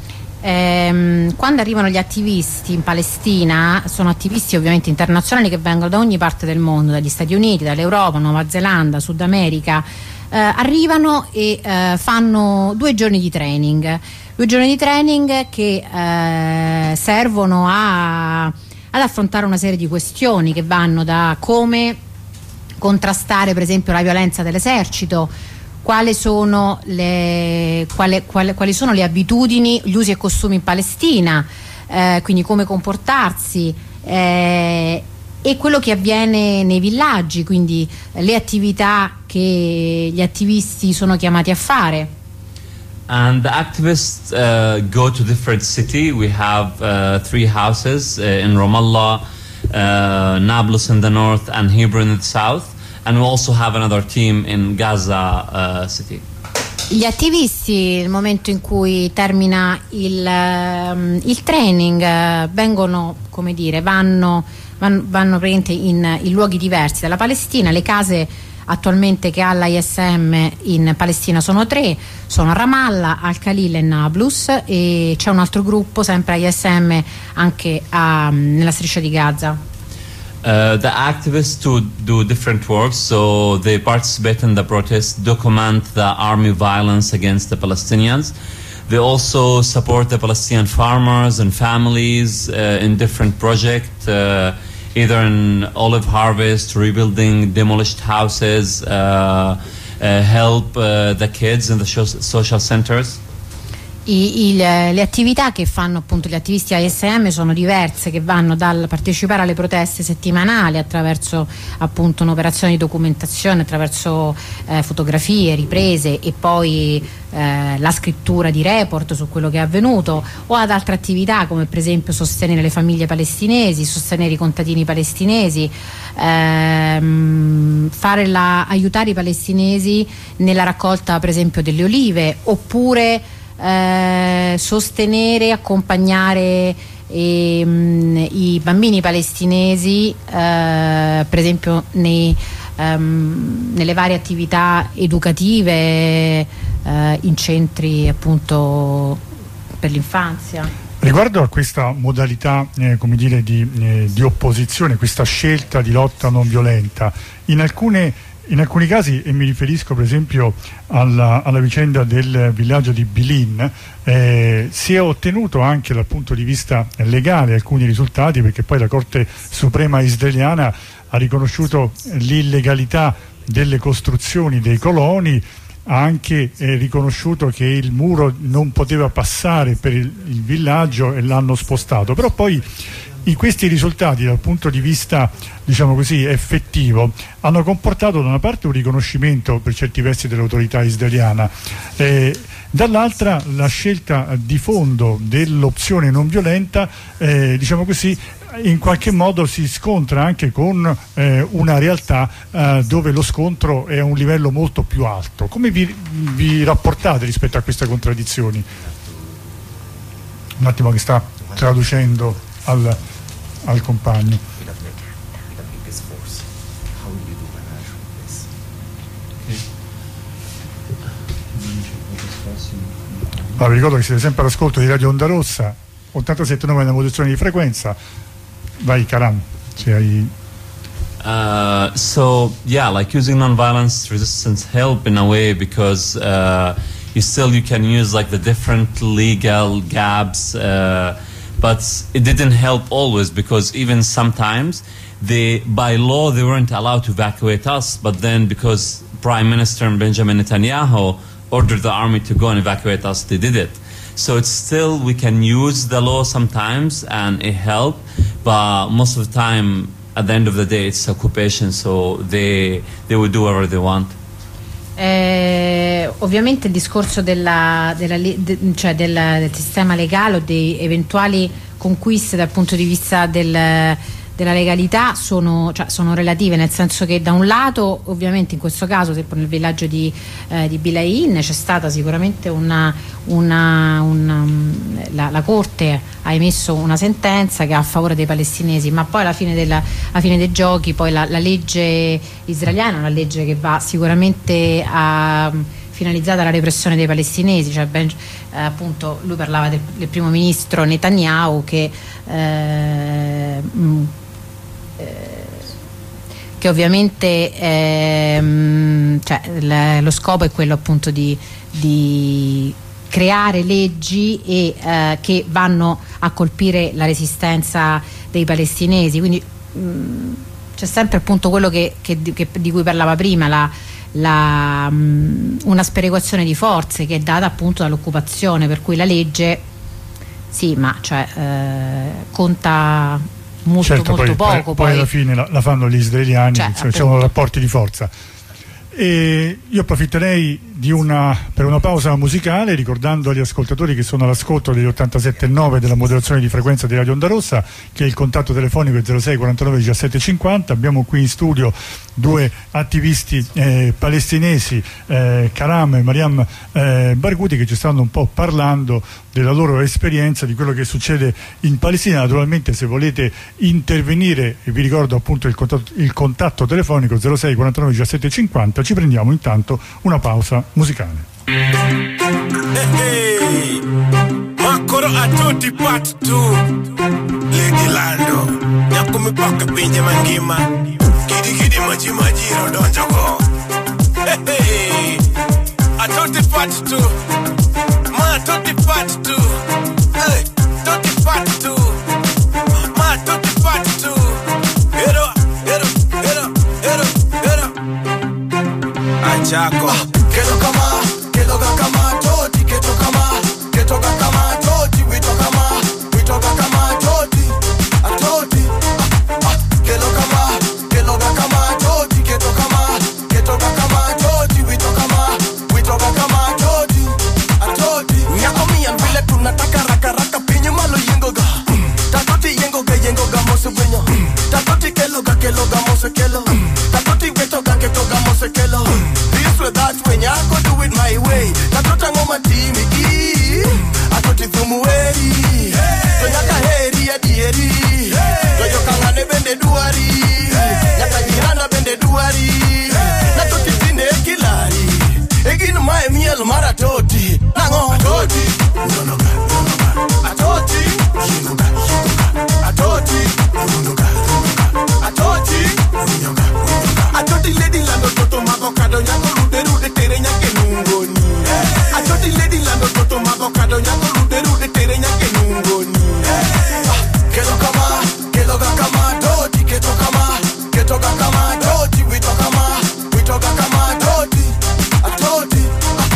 Ehm, quando arrivano gli attivisti in Palestina, sono attivisti ovviamente internazionali che vengono da ogni parte del mondo, dagli Stati Uniti, dall'Europa, Nuova Zelanda, Sud America, eh, arrivano e eh, fanno due giorni di training. Due giorni di training che eh, servono a, ad affrontare una serie di questioni che vanno da come contrastare per esempio la violenza dell'esercito, quali sono le, quale, quale, quali sono le abitudini, gli usi e costumi in Palestina, eh, quindi come comportarsi, eh, e quello che avviene nei villaggi, quindi le attività che gli attivisti sono chiamati a fare. And the activists uh, go to different cities. We have uh, three houses uh, in Ramallah, uh, Nablus in the north, and Hebron in the south. And we also have another team in Gaza uh, city. Gli attivisti, nel momento in cui termina il, um, il training, uh, vengono, come dire, vanno, vanno, vanno in, in luoghi diversi dalla Palestina. Le case attualmente che ha l'I S M in Palestina sono tre, sono a Ramallah, Al Khalil e Nablus, e c'è un altro gruppo sempre I S M anche a, nella striscia di Gaza. Uh, the activists do, do different work, so they participate in the protests, document the army violence against the Palestinians. They also support the Palestinian farmers and families uh, in different projects, uh, either in olive harvest, rebuilding demolished houses, uh, uh, help uh, the kids in the social centers. I, il, le attività che fanno appunto gli attivisti A S M sono diverse, che vanno dal partecipare alle proteste settimanali attraverso appunto un'operazione di documentazione, attraverso eh, fotografie, riprese e poi eh, la scrittura di report su quello che è avvenuto, o ad altre attività come per esempio sostenere le famiglie palestinesi, sostenere i contadini palestinesi, ehm, fare la, aiutare i palestinesi nella raccolta per esempio delle olive, oppure Eh, sostenere, accompagnare eh, mh, i bambini palestinesi eh, per esempio nei, um, nelle varie attività educative eh, in centri appunto per l'infanzia. Riguardo a questa modalità eh, come dire, di, eh, di opposizione, questa scelta di lotta non violenta, in alcune In alcuni casi, e mi riferisco per esempio alla, alla vicenda del villaggio di Bilin, eh, si è ottenuto anche dal punto di vista legale alcuni risultati, perché poi la Corte Suprema israeliana ha riconosciuto l'illegalità delle costruzioni dei coloni, ha anche eh, riconosciuto che il muro non poteva passare per il, il villaggio e l'hanno spostato, però poi in questi risultati dal punto di vista diciamo così effettivo hanno comportato da una parte un riconoscimento per certi versi dell'autorità israeliana, eh, dall'altra la scelta di fondo dell'opzione non violenta eh, diciamo così in qualche modo si scontra anche con eh, una realtà eh, dove lo scontro è a un livello molto più alto. Come vi, vi rapportate rispetto a queste contraddizioni? Un attimo che sta traducendo al al compagno. Allora, vi ricordo che siete sempre all'ascolto di Radio Onda Rossa, ottantasette virgola nove nella modulazione di frequenza. Vai Karam, se hai... Uh, so yeah, like using non-violence resistance help in a way because uh, you still you can use like the different legal gaps. Uh, But it didn't help always, because even sometimes they, by law they weren't allowed to evacuate us, but then because Prime Minister Benjamin Netanyahu ordered the army to go and evacuate us, they did it. So it's still, we can use the law sometimes and it helped, but most of the time at the end of the day it's occupation, so they, they would do whatever they want. Eh, ovviamente il discorso della, della, de, cioè del, del sistema legale o di eventuali conquiste dal punto di vista del, della legalità sono, cioè, sono relative, nel senso che da un lato ovviamente in questo caso nel villaggio di, eh, di Bilain c'è stata sicuramente una, una, una la, la Corte ha emesso una sentenza che è a favore dei palestinesi, ma poi alla fine, della, alla fine dei giochi poi la, la legge israeliana è una legge che va sicuramente a finalizzata alla repressione dei palestinesi, cioè ben, eh, appunto lui parlava del, del primo ministro Netanyahu che eh, mh, eh, che ovviamente eh, cioè, l- lo scopo è quello appunto di, di creare leggi e, eh, che vanno a colpire la resistenza dei palestinesi, quindi mh, c'è sempre appunto quello che, che, che, di cui parlava prima, la La, um, una sperequazione di forze che è data appunto dall'occupazione, per cui la legge sì, ma cioè eh, conta molto, certo, molto poi, poco. Poi, poi alla fine la, la fanno gli israeliani, cioè, insomma, sono rapporti di forza. E io approfitterei di una, per una pausa musicale, ricordando agli ascoltatori che sono all'ascolto degli ottantasette virgola nove della moderazione di frequenza di Radio Onda Rossa, che il contatto telefonico è zero sei quarantanove diciassette cinquanta. Abbiamo qui in studio due attivisti eh, palestinesi, eh, Karam e Mariam eh, Barghouti, che ci stanno un po' parlando della loro esperienza, di quello che succede in Palestina. Naturalmente, se volete intervenire, vi ricordo appunto il contatto, il contatto telefonico zero sei quarantanove diciassette cinquanta. Ci prendiamo intanto una pausa musicale. Hey, hey. Makoro a tutti part two Lady Lando Nyakumi paka pinje mangima Kidi kidi maji maji rodon joko Hey, hey. A tutti part two Ma a tutti part chako. Keto kama, keto kama toti, keto kama, keto kama toti, we talk kama, we talk kama toti, a toti. Keto kama, keto kama toti, keto kama, keto kama toti, we talk kama, we talk kama toti, a toti. Nyako mi an vile tunataka raka raka pinyo malo yengo ga. Tatoti yengo ga yengo ga mose wenyo. Tatoti kelo ga kelo ga mose kelo. Tatoti weto ga keto ga mose kelo. This way that way nyako do it my way. Tatota ngoma timi i. Atoti thumu eri. To nyaka heri ya dieri. To yoka ngane bende duari. Nyaka jirana bende duari. Natoti tine kilari. Egin mae miel mara toti. Nango toti. No no ga, no no ga. Atoti. Yingo ga, yingo ga. Atoti. No ga, no ga. Atoti. Winyo ga, winyo ga. Atoti lady lando toto avocado nyako rude rude tere nyake nungoni. Atoti lady lando toto avocado nyako rude rude tere nyake nungoni. Keto kama, keto kama toti, keto kama, keto kama toti, we talk kama, we talk kama toti, a toti.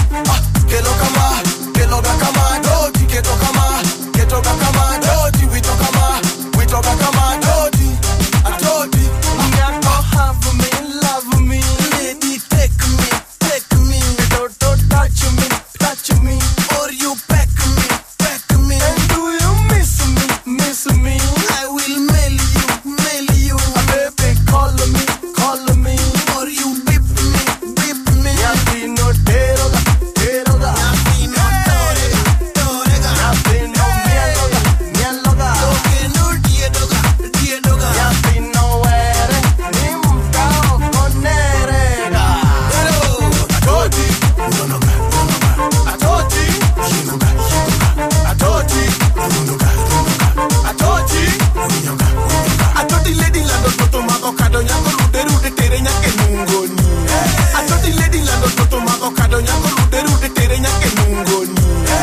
Keto kama, keto kama toti, keto kama, keto kama toti, we talk kama, we talk kama toti, a toti. Nyako have me, love me, lady take me, take me, don't don't touch me, touch me, or you peck me, peck me. And do you miss me, miss me? I will mail you, mail you. Baby, call me, call me, or you beep me, beep me. Yapi no teroga, teroga. Yapi no torega, torega. Yapi no mieloga, mieloga. Toke no diedoga, diedoga. Yapi no ere, nimkao konerega. Pero, atoti, no no ga, no no ga. Atoti, yinoga, yinoga. Atoti, no no ga, no no ga. Atoti, winyoga, winyoga. Atoti lady lando toto avocado nyako rude rude tere nyake nungoni. Atoti lady lando toto avocado nyako rude rude tere nyake nungoni.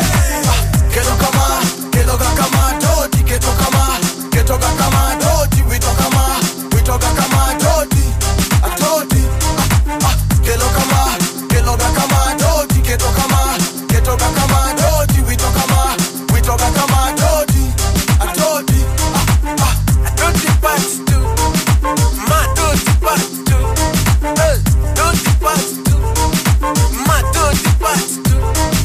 Keto kama, keto kama toti, keto kama, keto kama toti, we talk kama, we talk kama toti, a toti. Keto kama, keto kama toti, keto kama, keto kama toti, we talk kama, we talk kama toti, a toti. A toti parts too, my toti parts too, hey, toti parts too, my toti parts too.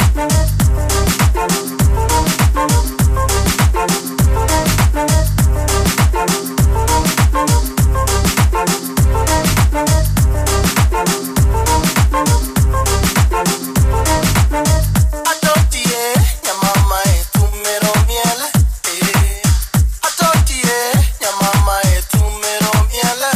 Atoti eh, ya mama eh, tu mero miele eh. Atoti eh, ya mama eh, tu mero miele.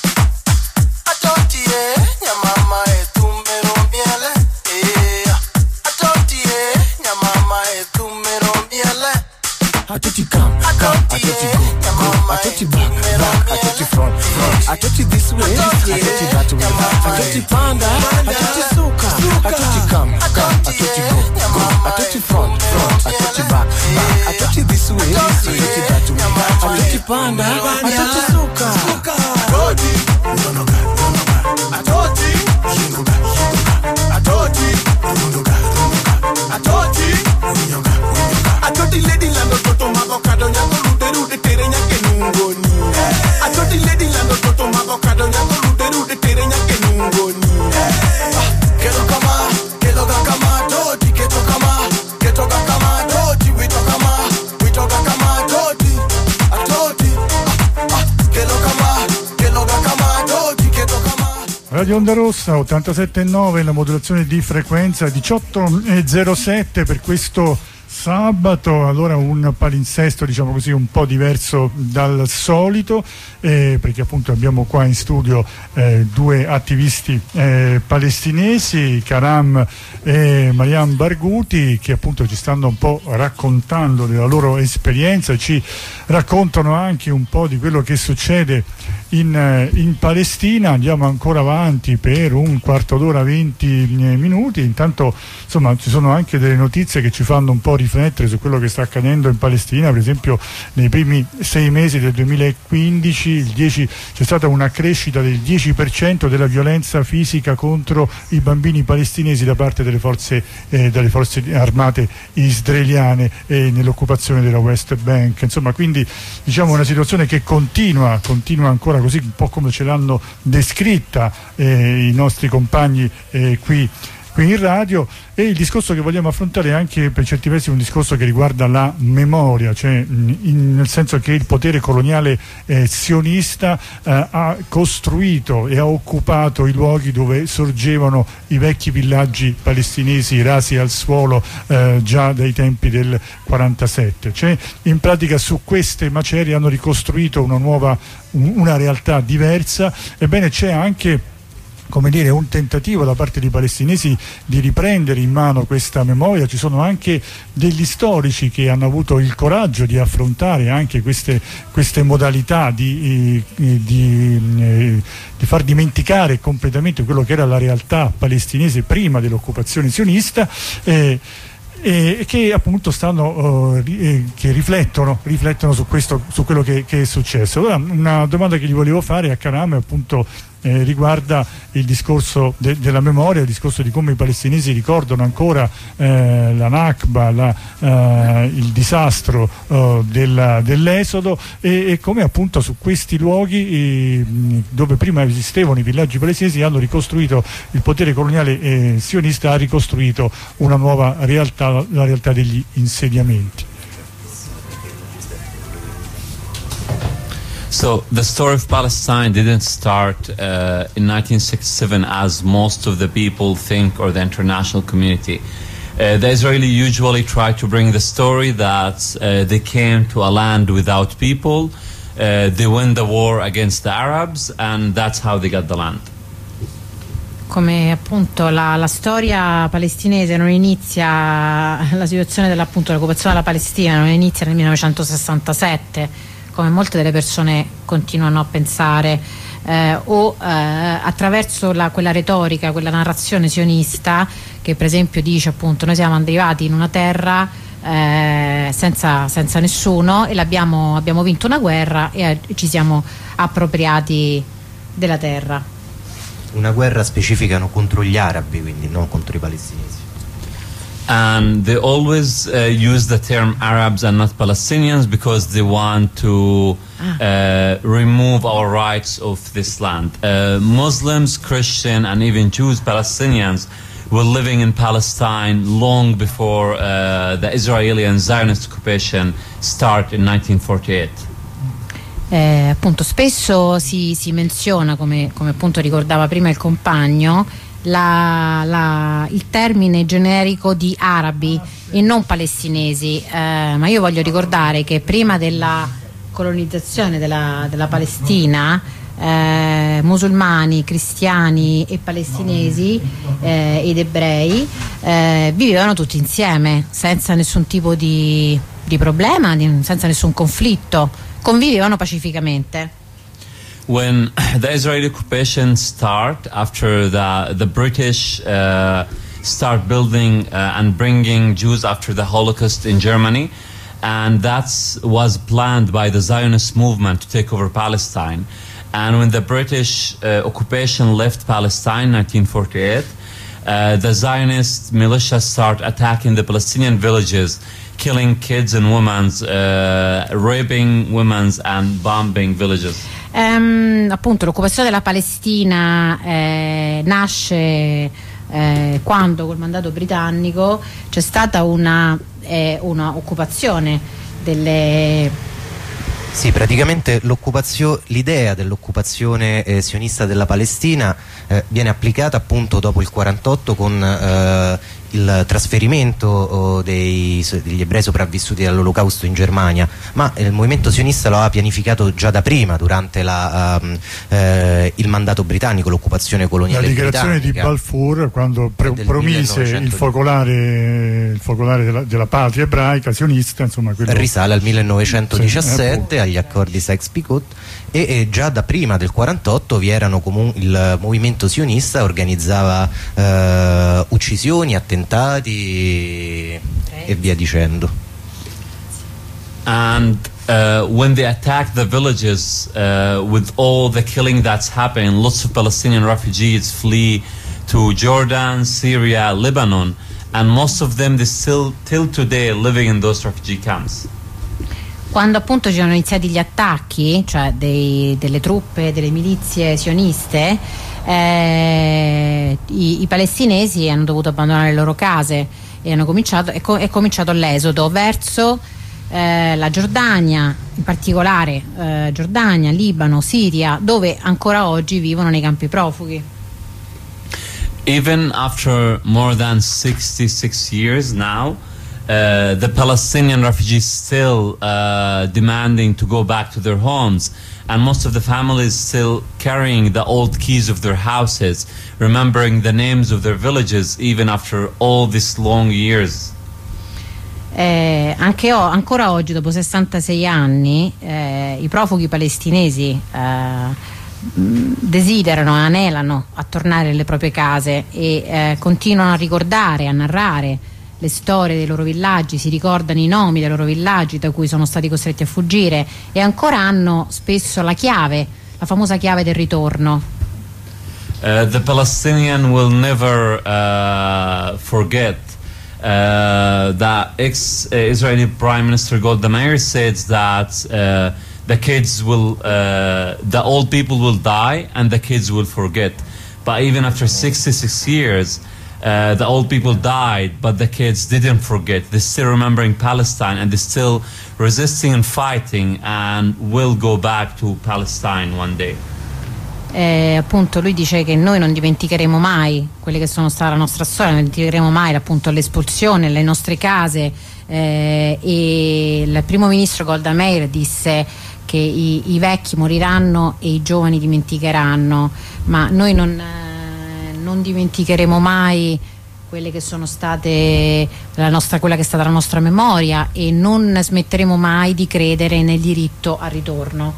Atoti eh, ya mama eh, tu mero miele eh. Atoti eh, ya mama eh, tu mero miele. Atoti come, come, Atoti go, go, Atoti back, back, Atoti front, front, Atoti this way, Atoti that way, Atoti panda, Atoti suka, Atoti come, come, Atoti go, go, Atoti front, front, Atoti back, back, Atoti this way, Atoti that way, Atoti panda, Atoti suka, Atoti, no no ga, no no ga. Atoti, yingo ga, yingo ga. Atoti, no no ga, no no ga. Atoti, winyo ga, winyo ga. Atoti lady lando toto avocado nyako rude rude tere nyake nungoni. Atoti lady lando toto avocado nyako rude rude tere nyake nungoni. Keto kama, keto kama toti, keto kama, keto kama toti, we talk kama, we talk kama toti, a toti. Keto kama, keto kama toti, keto kama. Radio Onda Rossa ottantasette virgola nove, la modulazione di frequenza diciotto e zero sette per questo sabato. Allora un palinsesto, diciamo così, un po' diverso dal solito, eh, perché appunto abbiamo qua in studio eh, due attivisti eh, palestinesi, Karam e Mariam Barghouti, che appunto ci stanno un po' raccontando della loro esperienza, ci raccontano anche un po' di quello che succede in, in Palestina. Andiamo ancora avanti per un quarto d'ora, venti minuti. Intanto insomma ci sono anche delle notizie che ci fanno un po' riflettere su quello che sta accadendo in Palestina. Per esempio nei primi sei mesi del duemilaquindici il dieci, c'è stata una crescita del dieci per cento della violenza fisica contro i bambini palestinesi da parte delle forze, eh, delle forze armate israeliane eh, nell'occupazione della West Bank. Insomma, quindi diciamo una situazione che continua, continua ancora così, un po' come ce l'hanno descritta eh, i nostri compagni eh, qui qui in radio. E il discorso che vogliamo affrontare è anche per certi versi un discorso che riguarda la memoria, cioè in, nel senso che il potere coloniale eh, sionista eh, ha costruito e ha occupato i luoghi dove sorgevano i vecchi villaggi palestinesi rasi al suolo eh, già dai tempi del quarantasette. Cioè, in pratica su queste macerie hanno ricostruito una nuova, una realtà diversa. Ebbene, c'è anche, come dire, un tentativo da parte dei palestinesi di riprendere in mano questa memoria. Ci sono anche degli storici che hanno avuto il coraggio di affrontare anche queste, queste modalità di, di, di, di far dimenticare completamente quello che era la realtà palestinese prima dell'occupazione sionista. Eh, e che appunto stanno uh, eh, che riflettono, riflettono su questo, su quello che, che è successo. Allora, una domanda che gli volevo fare a Karam appunto eh, riguarda il discorso de, della memoria, il discorso di come i palestinesi ricordano ancora eh, la Nakba, la, eh, il disastro eh, della, dell'esodo e, e come appunto su questi luoghi eh, dove prima esistevano i villaggi palestinesi hanno ricostruito, il potere coloniale eh, sionista ha ricostruito una nuova realtà, la realtà degli insediamenti. So the story of Palestine didn't start uh, in nineteen sixty-seven as most of the people think, or the international community. Uh, the Israeli usually try to bring the story that uh, they came to a land without people, uh, they win the war against the Arabs, and that's how they got the land. Come appunto la, la storia palestinese non inizia, la situazione dell'appunto dell'occupazione della Palestina non inizia nel millenovecentosessantasette, come molte delle persone continuano a pensare, eh, o eh, attraverso la, quella retorica, quella narrazione sionista che per esempio dice appunto noi siamo arrivati in una terra eh, senza, senza nessuno e l'abbiamo, abbiamo vinto una guerra e eh, ci siamo appropriati della terra. Una guerra specificano contro gli arabi, quindi non contro i palestinesi. And they always uh, use the term Arabs and not Palestinians because they want to uh, remove our rights of this land. Uh, Muslims, Christian, and even Jews, Palestinians were living in Palestine long before uh, the Israeli and Zionist occupation started in nineteen forty-eight. Eh, appunto spesso si, si menziona, come, come appunto ricordava prima il compagno, la, la, il termine generico di arabi e non palestinesi, eh, ma io voglio ricordare che prima della colonizzazione della, della Palestina eh, musulmani, cristiani e palestinesi eh, ed ebrei eh, vivevano tutti insieme senza nessun tipo di, di problema, di, senza nessun conflitto, convivevano pacificamente. When the Israeli occupation start after the the British uh, start building uh, and bringing Jews after the Holocaust in Germany, and that was planned by the Zionist movement to take over Palestine. And when the British uh, occupation left Palestine in nineteen forty-eight, uh, the Zionist militia start attacking the Palestinian villages, killing kids and women, uh, raping women and bombing villages. Um, appunto l'occupazione della Palestina eh, nasce eh, quando col mandato britannico c'è stata una, eh, una occupazione delle... Sì, praticamente l'occupazione, l'idea dell'occupazione eh, sionista della Palestina eh, viene applicata appunto dopo il quarantotto con eh, il trasferimento oh, dei, degli ebrei sopravvissuti all'Olocausto in Germania, ma il movimento sionista lo ha pianificato già da prima, durante la, um, eh, il mandato britannico, l'occupazione coloniale britannica. La dichiarazione di Balfour, quando pre- promise il focolare, il focolare della, della patria ebraica sionista, insomma, quello... risale al millenovecentodiciassette, sì, agli accordi Sykes-Picot, e, e già da prima del quarantotto vi erano comun- il movimento sionista organizzava eh, uccisioni, attentati, e via dicendo. And uh, when they attack the villages, uh, with all the killing that's happening, lots of Palestinian refugees flee to Jordan, Syria, Lebanon, and most of them they still till today living in those refugee camps. Quando appunto ci sono iniziati gli attacchi, cioè dei, delle truppe, delle milizie sioniste, eh, i, i palestinesi hanno dovuto abbandonare le loro case e hanno cominciato, è, co- è cominciato l'esodo verso eh, la Giordania, in particolare eh, Giordania, Libano, Siria, dove ancora oggi vivono nei campi profughi. Even after more than sixty-six years now, Uh, the Palestinian refugees still uh, demanding to go back to their homes, and most of the families still carrying the old keys of their houses, remembering the names of their villages even after all these long years. Eh, anche o, ancora oggi, dopo sessantasei anni, eh, i profughi palestinesi eh, desiderano e anelano a tornare alle proprie case e eh, continuano a ricordare, a narrare le storie dei loro villaggi, si ricordano i nomi dei loro villaggi da cui sono stati costretti a fuggire, e ancora hanno spesso la chiave, la famosa chiave del ritorno. Uh, the Palestinian will never uh, forget uh, that ex-Israeli Prime Minister Golda Meir said that uh, the kids will, uh, the old people will die and the kids will forget. But even after sixty-six years, Uh, the old people died, but the kids didn't forget. They're still remembering Palestine, and they're still resisting and fighting, and will go back to Palestine one day. Eh, appunto lui dice che noi non dimenticheremo mai quelle che sono state la nostra storia, non dimenticheremo mai appunto l'espulsione, le nostre case, eh, e il primo ministro Golda Meir disse che i, i vecchi moriranno e i giovani dimenticheranno, ma noi non... non dimenticheremo mai quelle che sono state la nostra, quella che è stata la nostra memoria, e non smetteremo mai di credere nel diritto al ritorno.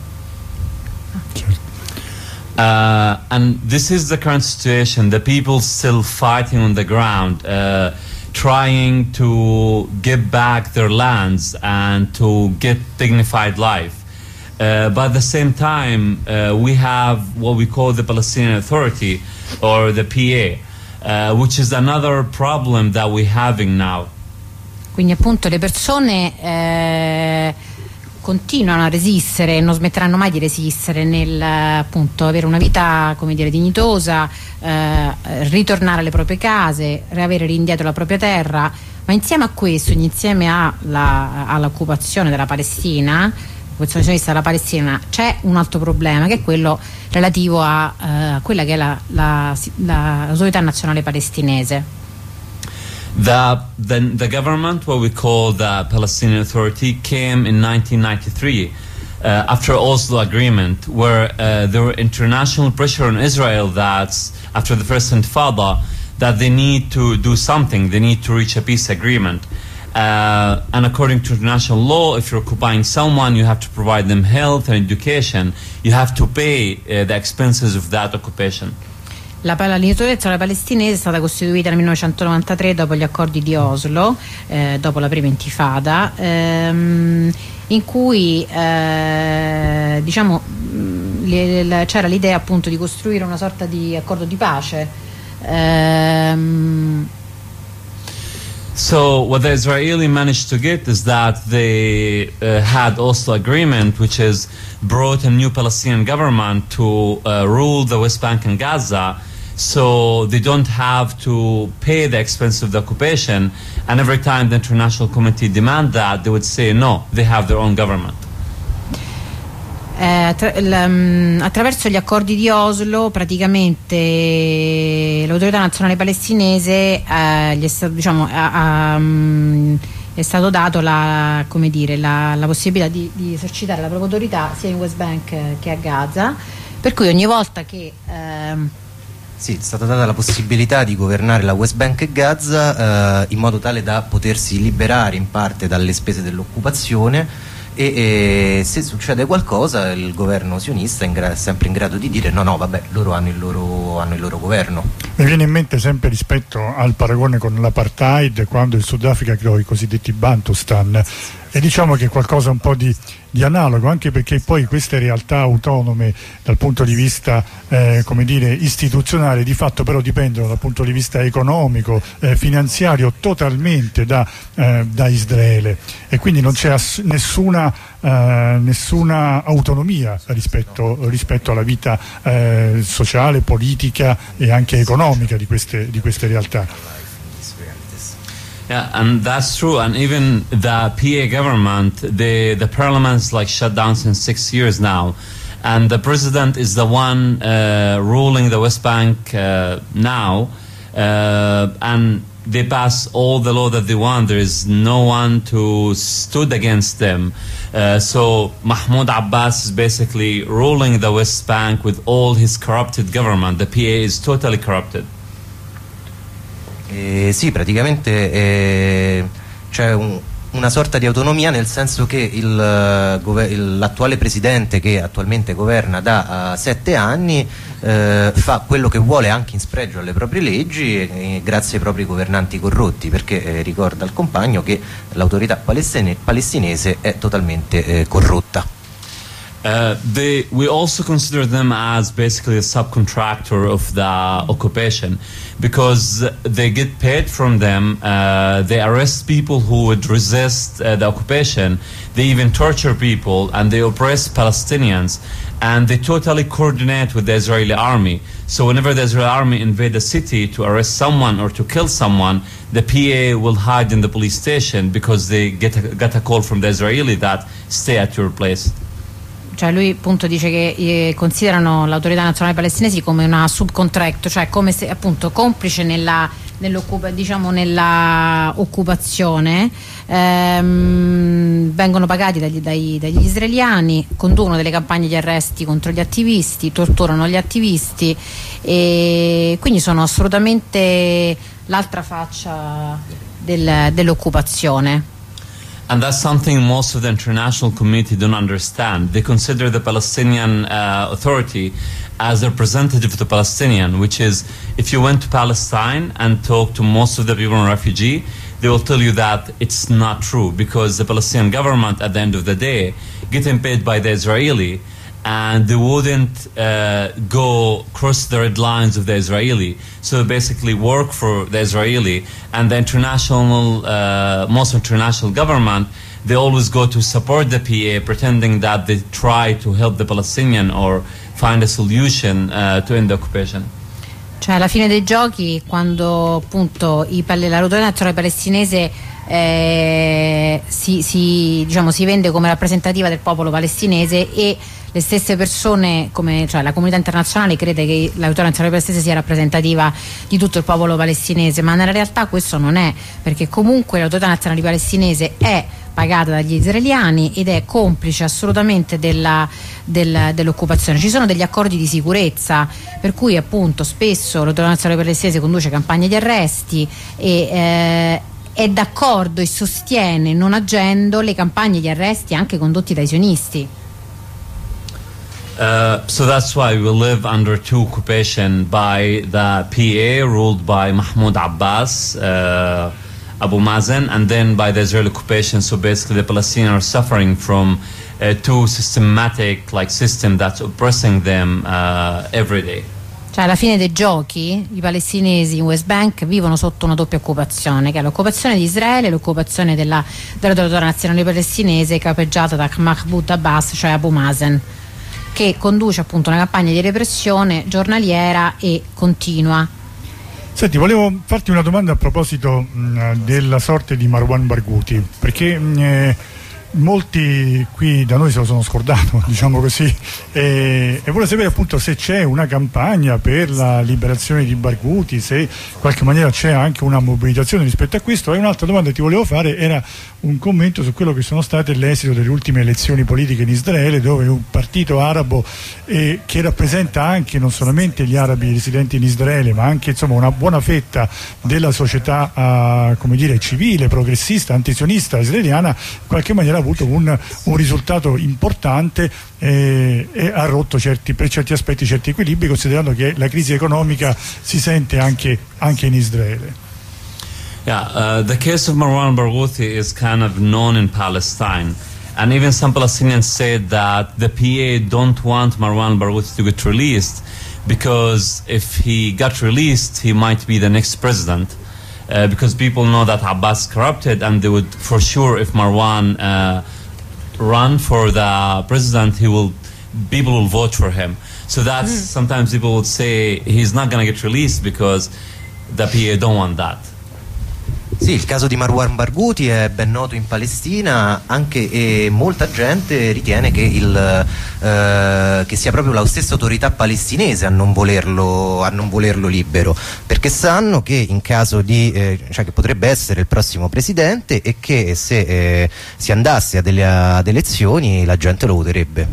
Uh, and this is the current situation. The people still fighting on the ground, uh, trying to get back their lands and to get dignified life. Uh, but at the same time, uh, we have what we call the Palestinian Authority, or the P A, uh, which is another problem that we're having now. Quindi appunto le persone eh, continuano a resistere e non smetteranno mai di resistere nel appunto avere una vita, come dire, dignitosa, eh, ritornare alle proprie case, riavere indietro la propria terra, ma insieme a questo, insieme alla, all'occupazione della Palestina, sionista della Palestina, c'è un altro problema, che è quello relativo a uh, quella che è la, la, la, l'autorità nazionale palestinese. The, the, the government, what we call the Palestinian Authority, came in nineteen ninety-three uh, after Oslo Agreement, where uh, there were international pressure on Israel that after the first Intifada that they need to do something, they need to reach a peace agreement. Uh, and according to international law, if you're occupying someone, you have to provide them health and education. You have to pay uh, the expenses of that occupation. La l'autorità palestinese è stata costituita nel millenovecentonovantatré dopo gli accordi di Oslo, eh, dopo la prima intifada, ehm, in cui eh, diciamo le, le, c'era l'idea appunto di costruire una sorta di accordo di pace. Ehm, So what the Israeli managed to get is that they uh, had Oslo Agreement, which has brought a new Palestinian government to uh, rule the West Bank and Gaza, so they don't have to pay the expense of the occupation, and every time the international community demand that, they would say no, they have their own government. Eh, tra, l, attraverso gli accordi di Oslo praticamente l'autorità nazionale palestinese eh, gli è stato, diciamo, a, a, è stato dato la, come dire, la, la possibilità di, di esercitare la propria autorità sia in West Bank che a Gaza, per cui ogni volta che ehm, sì, è stata data la possibilità di governare la West Bank e Gaza eh, in modo tale da potersi liberare in parte dalle spese dell'occupazione. E, e se succede qualcosa il governo sionista è, in gra- è sempre in grado di dire no no vabbè loro hanno il loro, hanno il loro governo. E Mi viene in mente sempre rispetto al paragone con l'apartheid, quando il Sudafrica creò i cosiddetti Bantustan, e diciamo che è qualcosa un po' di, di analogo, anche perché poi queste realtà autonome dal punto di vista eh, come dire, istituzionale di fatto però dipendono dal punto di vista economico, eh, finanziario totalmente da, eh, da Israele, e quindi non c'è ass- nessuna, eh, nessuna autonomia rispetto, rispetto alla vita eh, sociale, politica e anche economica di queste, di queste realtà. Yeah, and that's true. And even the P A government, the the parliament's like shut down since six years now, and the president is the one uh, ruling the West Bank uh, now, uh, and they pass all the law that they want. There is no one to stood against them. Uh, so Mahmoud Abbas is basically ruling the West Bank with all his corrupted government. The P A is totally corrupted. Eh, sì, praticamente eh, c'è un, una sorta di autonomia, nel senso che il, il, l'attuale presidente, che attualmente governa da uh, sette anni, eh, fa quello che vuole anche in spregio alle proprie leggi, eh, grazie ai propri governanti corrotti, perché eh, ricorda al compagno che l'autorità palestine, palestinese è totalmente eh, corrotta. Uh, they, we also consider them as basically a subcontractor of the occupation, because they get paid from them. Uh, they arrest people who would resist uh, the occupation. They even torture people, and they oppress Palestinians, and they totally coordinate with the Israeli army. So whenever the Israeli army invade a city to arrest someone or to kill someone, the P A will hide in the police station because they get a, get a call from the Israeli that stay at your place. Cioè lui appunto dice che eh, considerano l'autorità nazionale palestinese come una subcontract, cioè come se appunto complice nella, nell'occupa, diciamo nella occupazione, ehm, vengono pagati dagli, dai, dagli israeliani, conducono delle campagne di arresti contro gli attivisti, torturano gli attivisti, e quindi sono assolutamente l'altra faccia del, dell'occupazione. And that's something most of the international community don't understand. They consider the Palestinian uh, Authority as a representative of the Palestinian, which is, if you went to Palestine and talked to most of the people in refugee, they will tell you that it's not true, because the Palestinian government, at the end of the day, getting paid by the Israeli, and they wouldn't uh, go cross the red lines of the Israeli. So they basically work for the Israeli, and the international, uh, most international government, they always go to support the P A, pretending that they try to help the Palestinian or find a solution uh, to end the occupation. Cioè alla fine dei giochi, quando appunto i, l'autorità nazionale palestinese eh, si, si, diciamo, si vende come rappresentativa del popolo palestinese, e le stesse persone, come cioè la comunità internazionale, crede che l'autorità nazionale palestinese sia rappresentativa di tutto il popolo palestinese, ma nella realtà questo non è, perché comunque l'autorità nazionale palestinese è pagata dagli israeliani ed è complice assolutamente della, del, dell'occupazione. Ci sono degli accordi di sicurezza per cui appunto spesso l'autorità nazionale palestinese conduce campagne di arresti e eh, è d'accordo e sostiene, non agendo, le campagne di arresti anche condotti dai sionisti. Uh, so that's why we live under two occupation, by the P A ruled by Mahmoud Abbas, uh, Abu Mazen, and then by the Israeli occupation. So basically the Palestinians are suffering from uh, two systematic like system that's oppressing them uh, every day. Cioè alla fine dei giochi i palestinesi in West Bank vivono sotto una doppia occupazione, che è l'occupazione di Israele e l'occupazione della, dell'autorità nazionale palestinese capeggiata da Mahmoud Abbas, cioè Abu Mazen, che conduce appunto una campagna di repressione giornaliera e continua. Senti, volevo farti una domanda a proposito mh, della sorte di Marwan Barghouti, perché mh, eh, molti qui da noi se lo sono scordato, diciamo così, e, e volevo sapere appunto se c'è una campagna per la liberazione di Barghouti, se in qualche maniera c'è anche una mobilitazione rispetto a questo. E un'altra domanda che ti volevo fare era un commento su quello che sono state l'esito delle ultime elezioni politiche in Israele, dove un partito arabo eh, che rappresenta anche non solamente gli arabi residenti in Israele, ma anche insomma una buona fetta della società eh, come dire civile, progressista, antisionista israeliana, in qualche maniera ha avuto un, un risultato importante e, e ha rotto certi, per certi aspetti certi equilibri, considerando che la crisi economica si sente anche, anche in Israele. Yeah, uh, the case of Marwan Barghouti is kind of known in Palestine. And even some Palestinians said that the P A don't want Marwan Barghouti to get released because if he got released, he might be the next president. Uh, because people know that Abbas corrupted, and they would, for sure, if Marwan uh, run for the president, he will, people will vote for him. So that's, mm. sometimes people would say he's not going to get released because the P A don't want that. Sì, il caso di Marwan Barghouti è ben noto in Palestina, anche e molta gente ritiene che, il, eh, che sia proprio la stessa autorità palestinese a non volerlo, a non volerlo libero, perché sanno che in caso di, eh, cioè che potrebbe essere il prossimo presidente e che se eh, si andasse a delle, ad elezioni la gente lo voterebbe.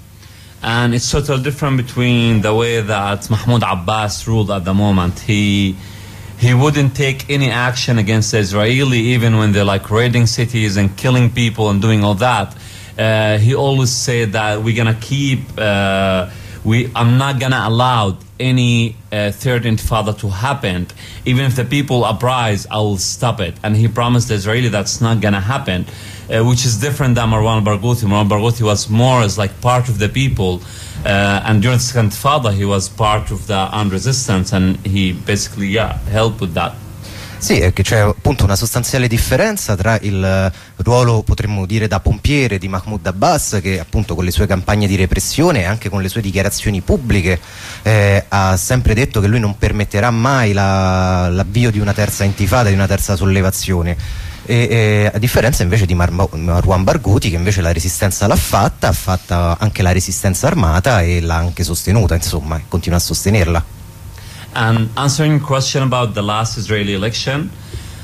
And it's totally different between the way that Mahmoud Abbas ruled at the moment. He He wouldn't take any action against the Israeli, even when they're like raiding cities and killing people and doing all that. Uh, he always said that we're gonna keep, uh, we, I'm not gonna allow any uh, third intifada to happen. Even if the people uprise, I will stop it. And he promised the Israeli that's not gonna happen, uh, which is different than Marwan Barghouti. Marwan Barghouti was more as like part of the people. Uh, and during the second Intifada, he was part of the armed resistance, and he basically, yeah, helped with that. Sì, è che c'è appunto una sostanziale differenza tra il ruolo, potremmo dire, da pompiere di Mahmoud Abbas, che appunto con le sue campagne di repressione e anche con le sue dichiarazioni pubbliche eh, ha sempre detto che lui non permetterà mai la, l'avvio di una terza intifada, di una terza sollevazione. E, e, a differenza invece di Mar- Marwan Barghouti, che invece la resistenza l'ha fatta, ha fatto anche la resistenza armata e l'ha anche sostenuta, insomma, e continua a sostenerla. And answering your question about the last Israeli election,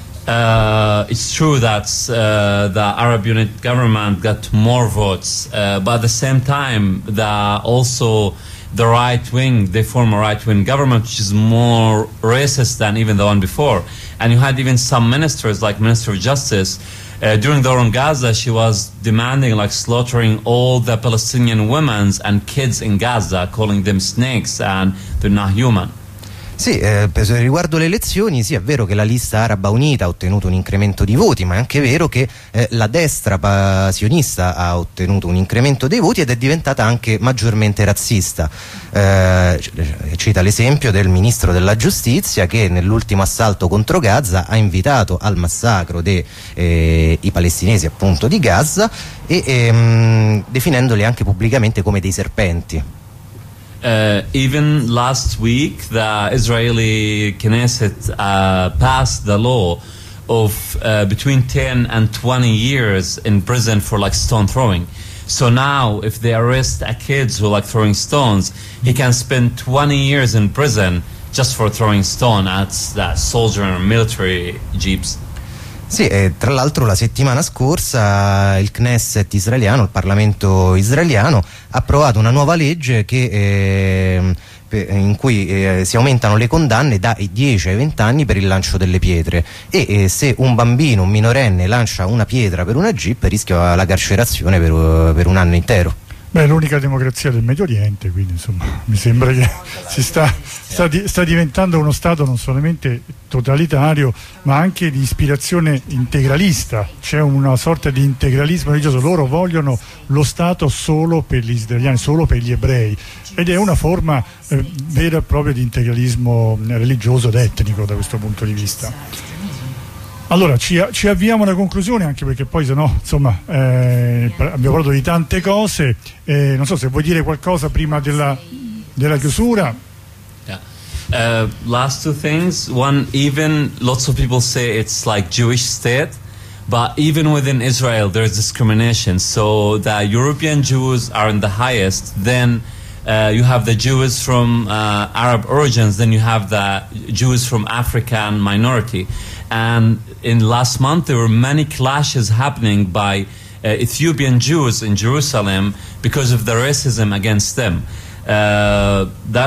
uh, it's true that uh, the Arab Unit government got more votes, uh, but at the same time, the also the right wing, they form a right wing government which is more racist than even the one before. And you had even some ministers, like Minister of Justice, uh, during the war in Gaza, she was demanding like slaughtering all the Palestinian women and kids in Gaza, calling them snakes and they're not human. Sì, eh, per riguardo le elezioni, sì, è vero che la lista araba unita ha ottenuto un incremento di voti, ma è anche vero che eh, la destra pa- sionista ha ottenuto un incremento dei voti ed è diventata anche maggiormente razzista. Eh, cita l'esempio del ministro della giustizia che nell'ultimo assalto contro Gaza ha invitato al massacro dei eh, palestinesi appunto di Gaza e ehm, definendoli anche pubblicamente come dei serpenti. Uh, even last week, the Israeli Knesset uh, passed the law of uh, between ten and twenty years in prison for like stone throwing. So now, if they arrest a kid who like throwing stones, he can spend twenty years in prison just for throwing stone at the soldier and military jeeps. Sì, e tra l'altro la settimana scorsa il Knesset israeliano, il Parlamento israeliano, ha approvato una nuova legge che, eh, in cui eh, si aumentano le condanne dai dieci ai venti anni per il lancio delle pietre e eh, se un bambino, un minorenne, lancia una pietra per una jeep rischia la carcerazione per, per un anno intero. Beh, è l'unica democrazia del Medio Oriente, quindi insomma mi sembra che si sta, sta, di, sta diventando uno Stato non solamente totalitario ma anche di ispirazione integralista. C'è una sorta di integralismo religioso, loro vogliono lo Stato solo per gli israeliani, solo per gli ebrei, ed è una forma eh, vera e propria di integralismo religioso ed etnico da questo punto di vista. Allora ci, ci avviamo alla conclusione, anche perché poi se no insomma eh, abbiamo parlato di tante cose, eh, non so se vuoi dire qualcosa prima della, della chiusura. Yeah. Uh, last two things. One, even lots of people say it's like Jewish state, but even within Israel there's discrimination. So the European Jews are in the highest, then uh, you have the Jews from uh, Arab origins, then you have the Jews from African minority. And in last month there were many clashes happening by uh, Ethiopian Jews in Jerusalem because of the racism against them. Uh, that's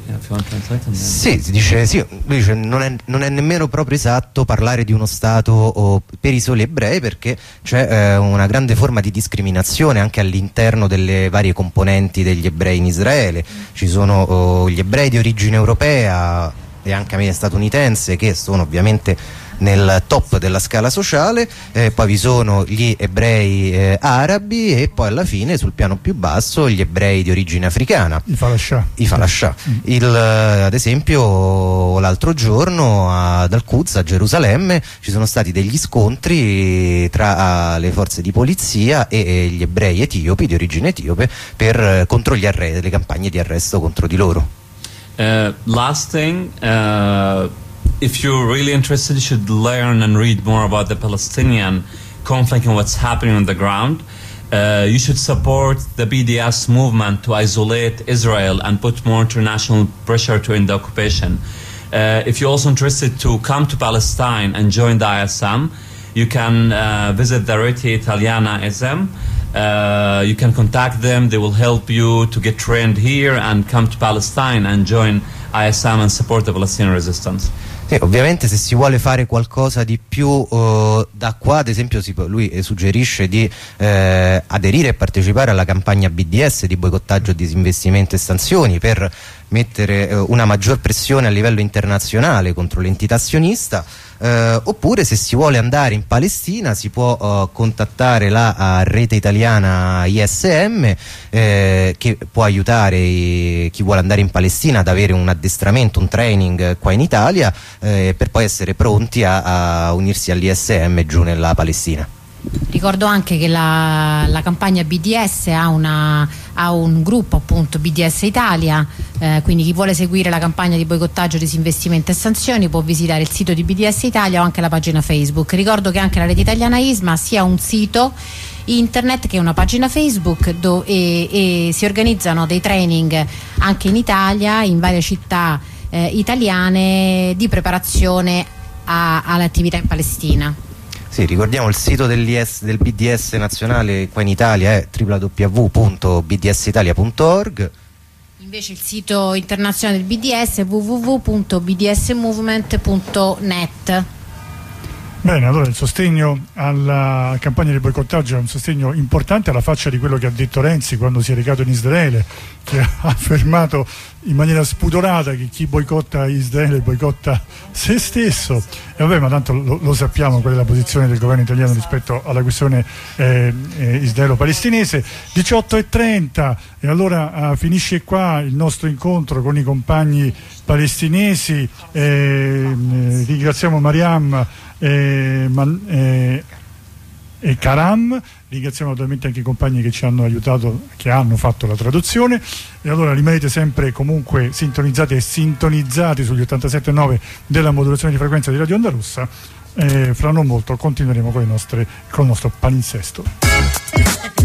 Sì, si dice, sì, lui dice non è, non è nemmeno proprio esatto parlare di uno Stato oh, per i soli ebrei, perché c'è eh, una grande forma di discriminazione anche all'interno delle varie componenti degli ebrei in Israele. Ci sono oh, gli ebrei di origine europea e anche statunitense, che sono ovviamente nel top della scala sociale, eh, poi vi sono gli ebrei eh, arabi e poi alla fine sul piano più basso gli ebrei di origine africana, i falascià. I falascià. Mm. Il, ad esempio l'altro giorno ad Al-Quds, a Gerusalemme, ci sono stati degli scontri tra uh, le forze di polizia e, e gli ebrei etiopi di origine etiope per, uh, contro gli arresti, le campagne di arresto contro di loro. Uh, last thing, uh... if you're really interested, you should learn and read more about the Palestinian conflict and what's happening on the ground. Uh, you should support the B D S movement to isolate Israel and put more international pressure to end the occupation. Uh, if you're also interested to come to Palestine and join the I S M, you can uh, visit the Rete Italiana S M. Uh, you can contact them. They will help you to get trained here and come to Palestine and join I S M and support the Palestinian resistance. Sì, ovviamente se si vuole fare qualcosa di più uh, da qua, ad esempio si, lui eh, suggerisce di eh, aderire e partecipare alla campagna B D S di boicottaggio, disinvestimento e sanzioni per mettere eh, una maggior pressione a livello internazionale contro l'entità sionista. Eh, oppure se si vuole andare in Palestina si può uh, contattare la uh, rete italiana I S M eh, che può aiutare i, chi vuole andare in Palestina ad avere un addestramento, un training qua in Italia eh, per poi essere pronti a, a unirsi all'I S M giù nella Palestina. Ricordo anche che la, la campagna B D S ha, una, ha un gruppo, appunto, B D S Italia, eh, quindi chi vuole seguire la campagna di boicottaggio, disinvestimento e sanzioni può visitare il sito di B D S Italia o anche la pagina Facebook. Ricordo che anche la rete italiana I S M A sia un sito internet che è una pagina Facebook dove, e, e si organizzano dei training anche in Italia, in varie città eh, italiane, di preparazione all'attività in Palestina. Sì, ricordiamo il sito del B D S nazionale qua in Italia è w w w punto b d s italia punto org. Invece il sito internazionale del B D S è w w w punto b d s movement punto net. Bene, allora il sostegno alla campagna di boicottaggio è un sostegno importante, alla faccia di quello che ha detto Renzi quando si è recato in Israele, che ha affermato in maniera spudorata che chi boicotta Israele boicotta se stesso. E vabbè, ma tanto lo, lo sappiamo qual è la posizione del governo italiano rispetto alla questione eh, eh, israelo-palestinese. diciotto e trenta, e allora eh, finisce qua il nostro incontro con i compagni palestinesi. Eh, eh, ringraziamo Mariam E, man, e, e Karam, ringraziamo naturalmente anche i compagni che ci hanno aiutato, che hanno fatto la traduzione. E allora rimanete sempre comunque sintonizzati e sintonizzati sugli ottantasette virgola nove della modulazione di frequenza di Radio Onda Rossa. E fra non molto continueremo con, le nostre, con il nostro palinsesto.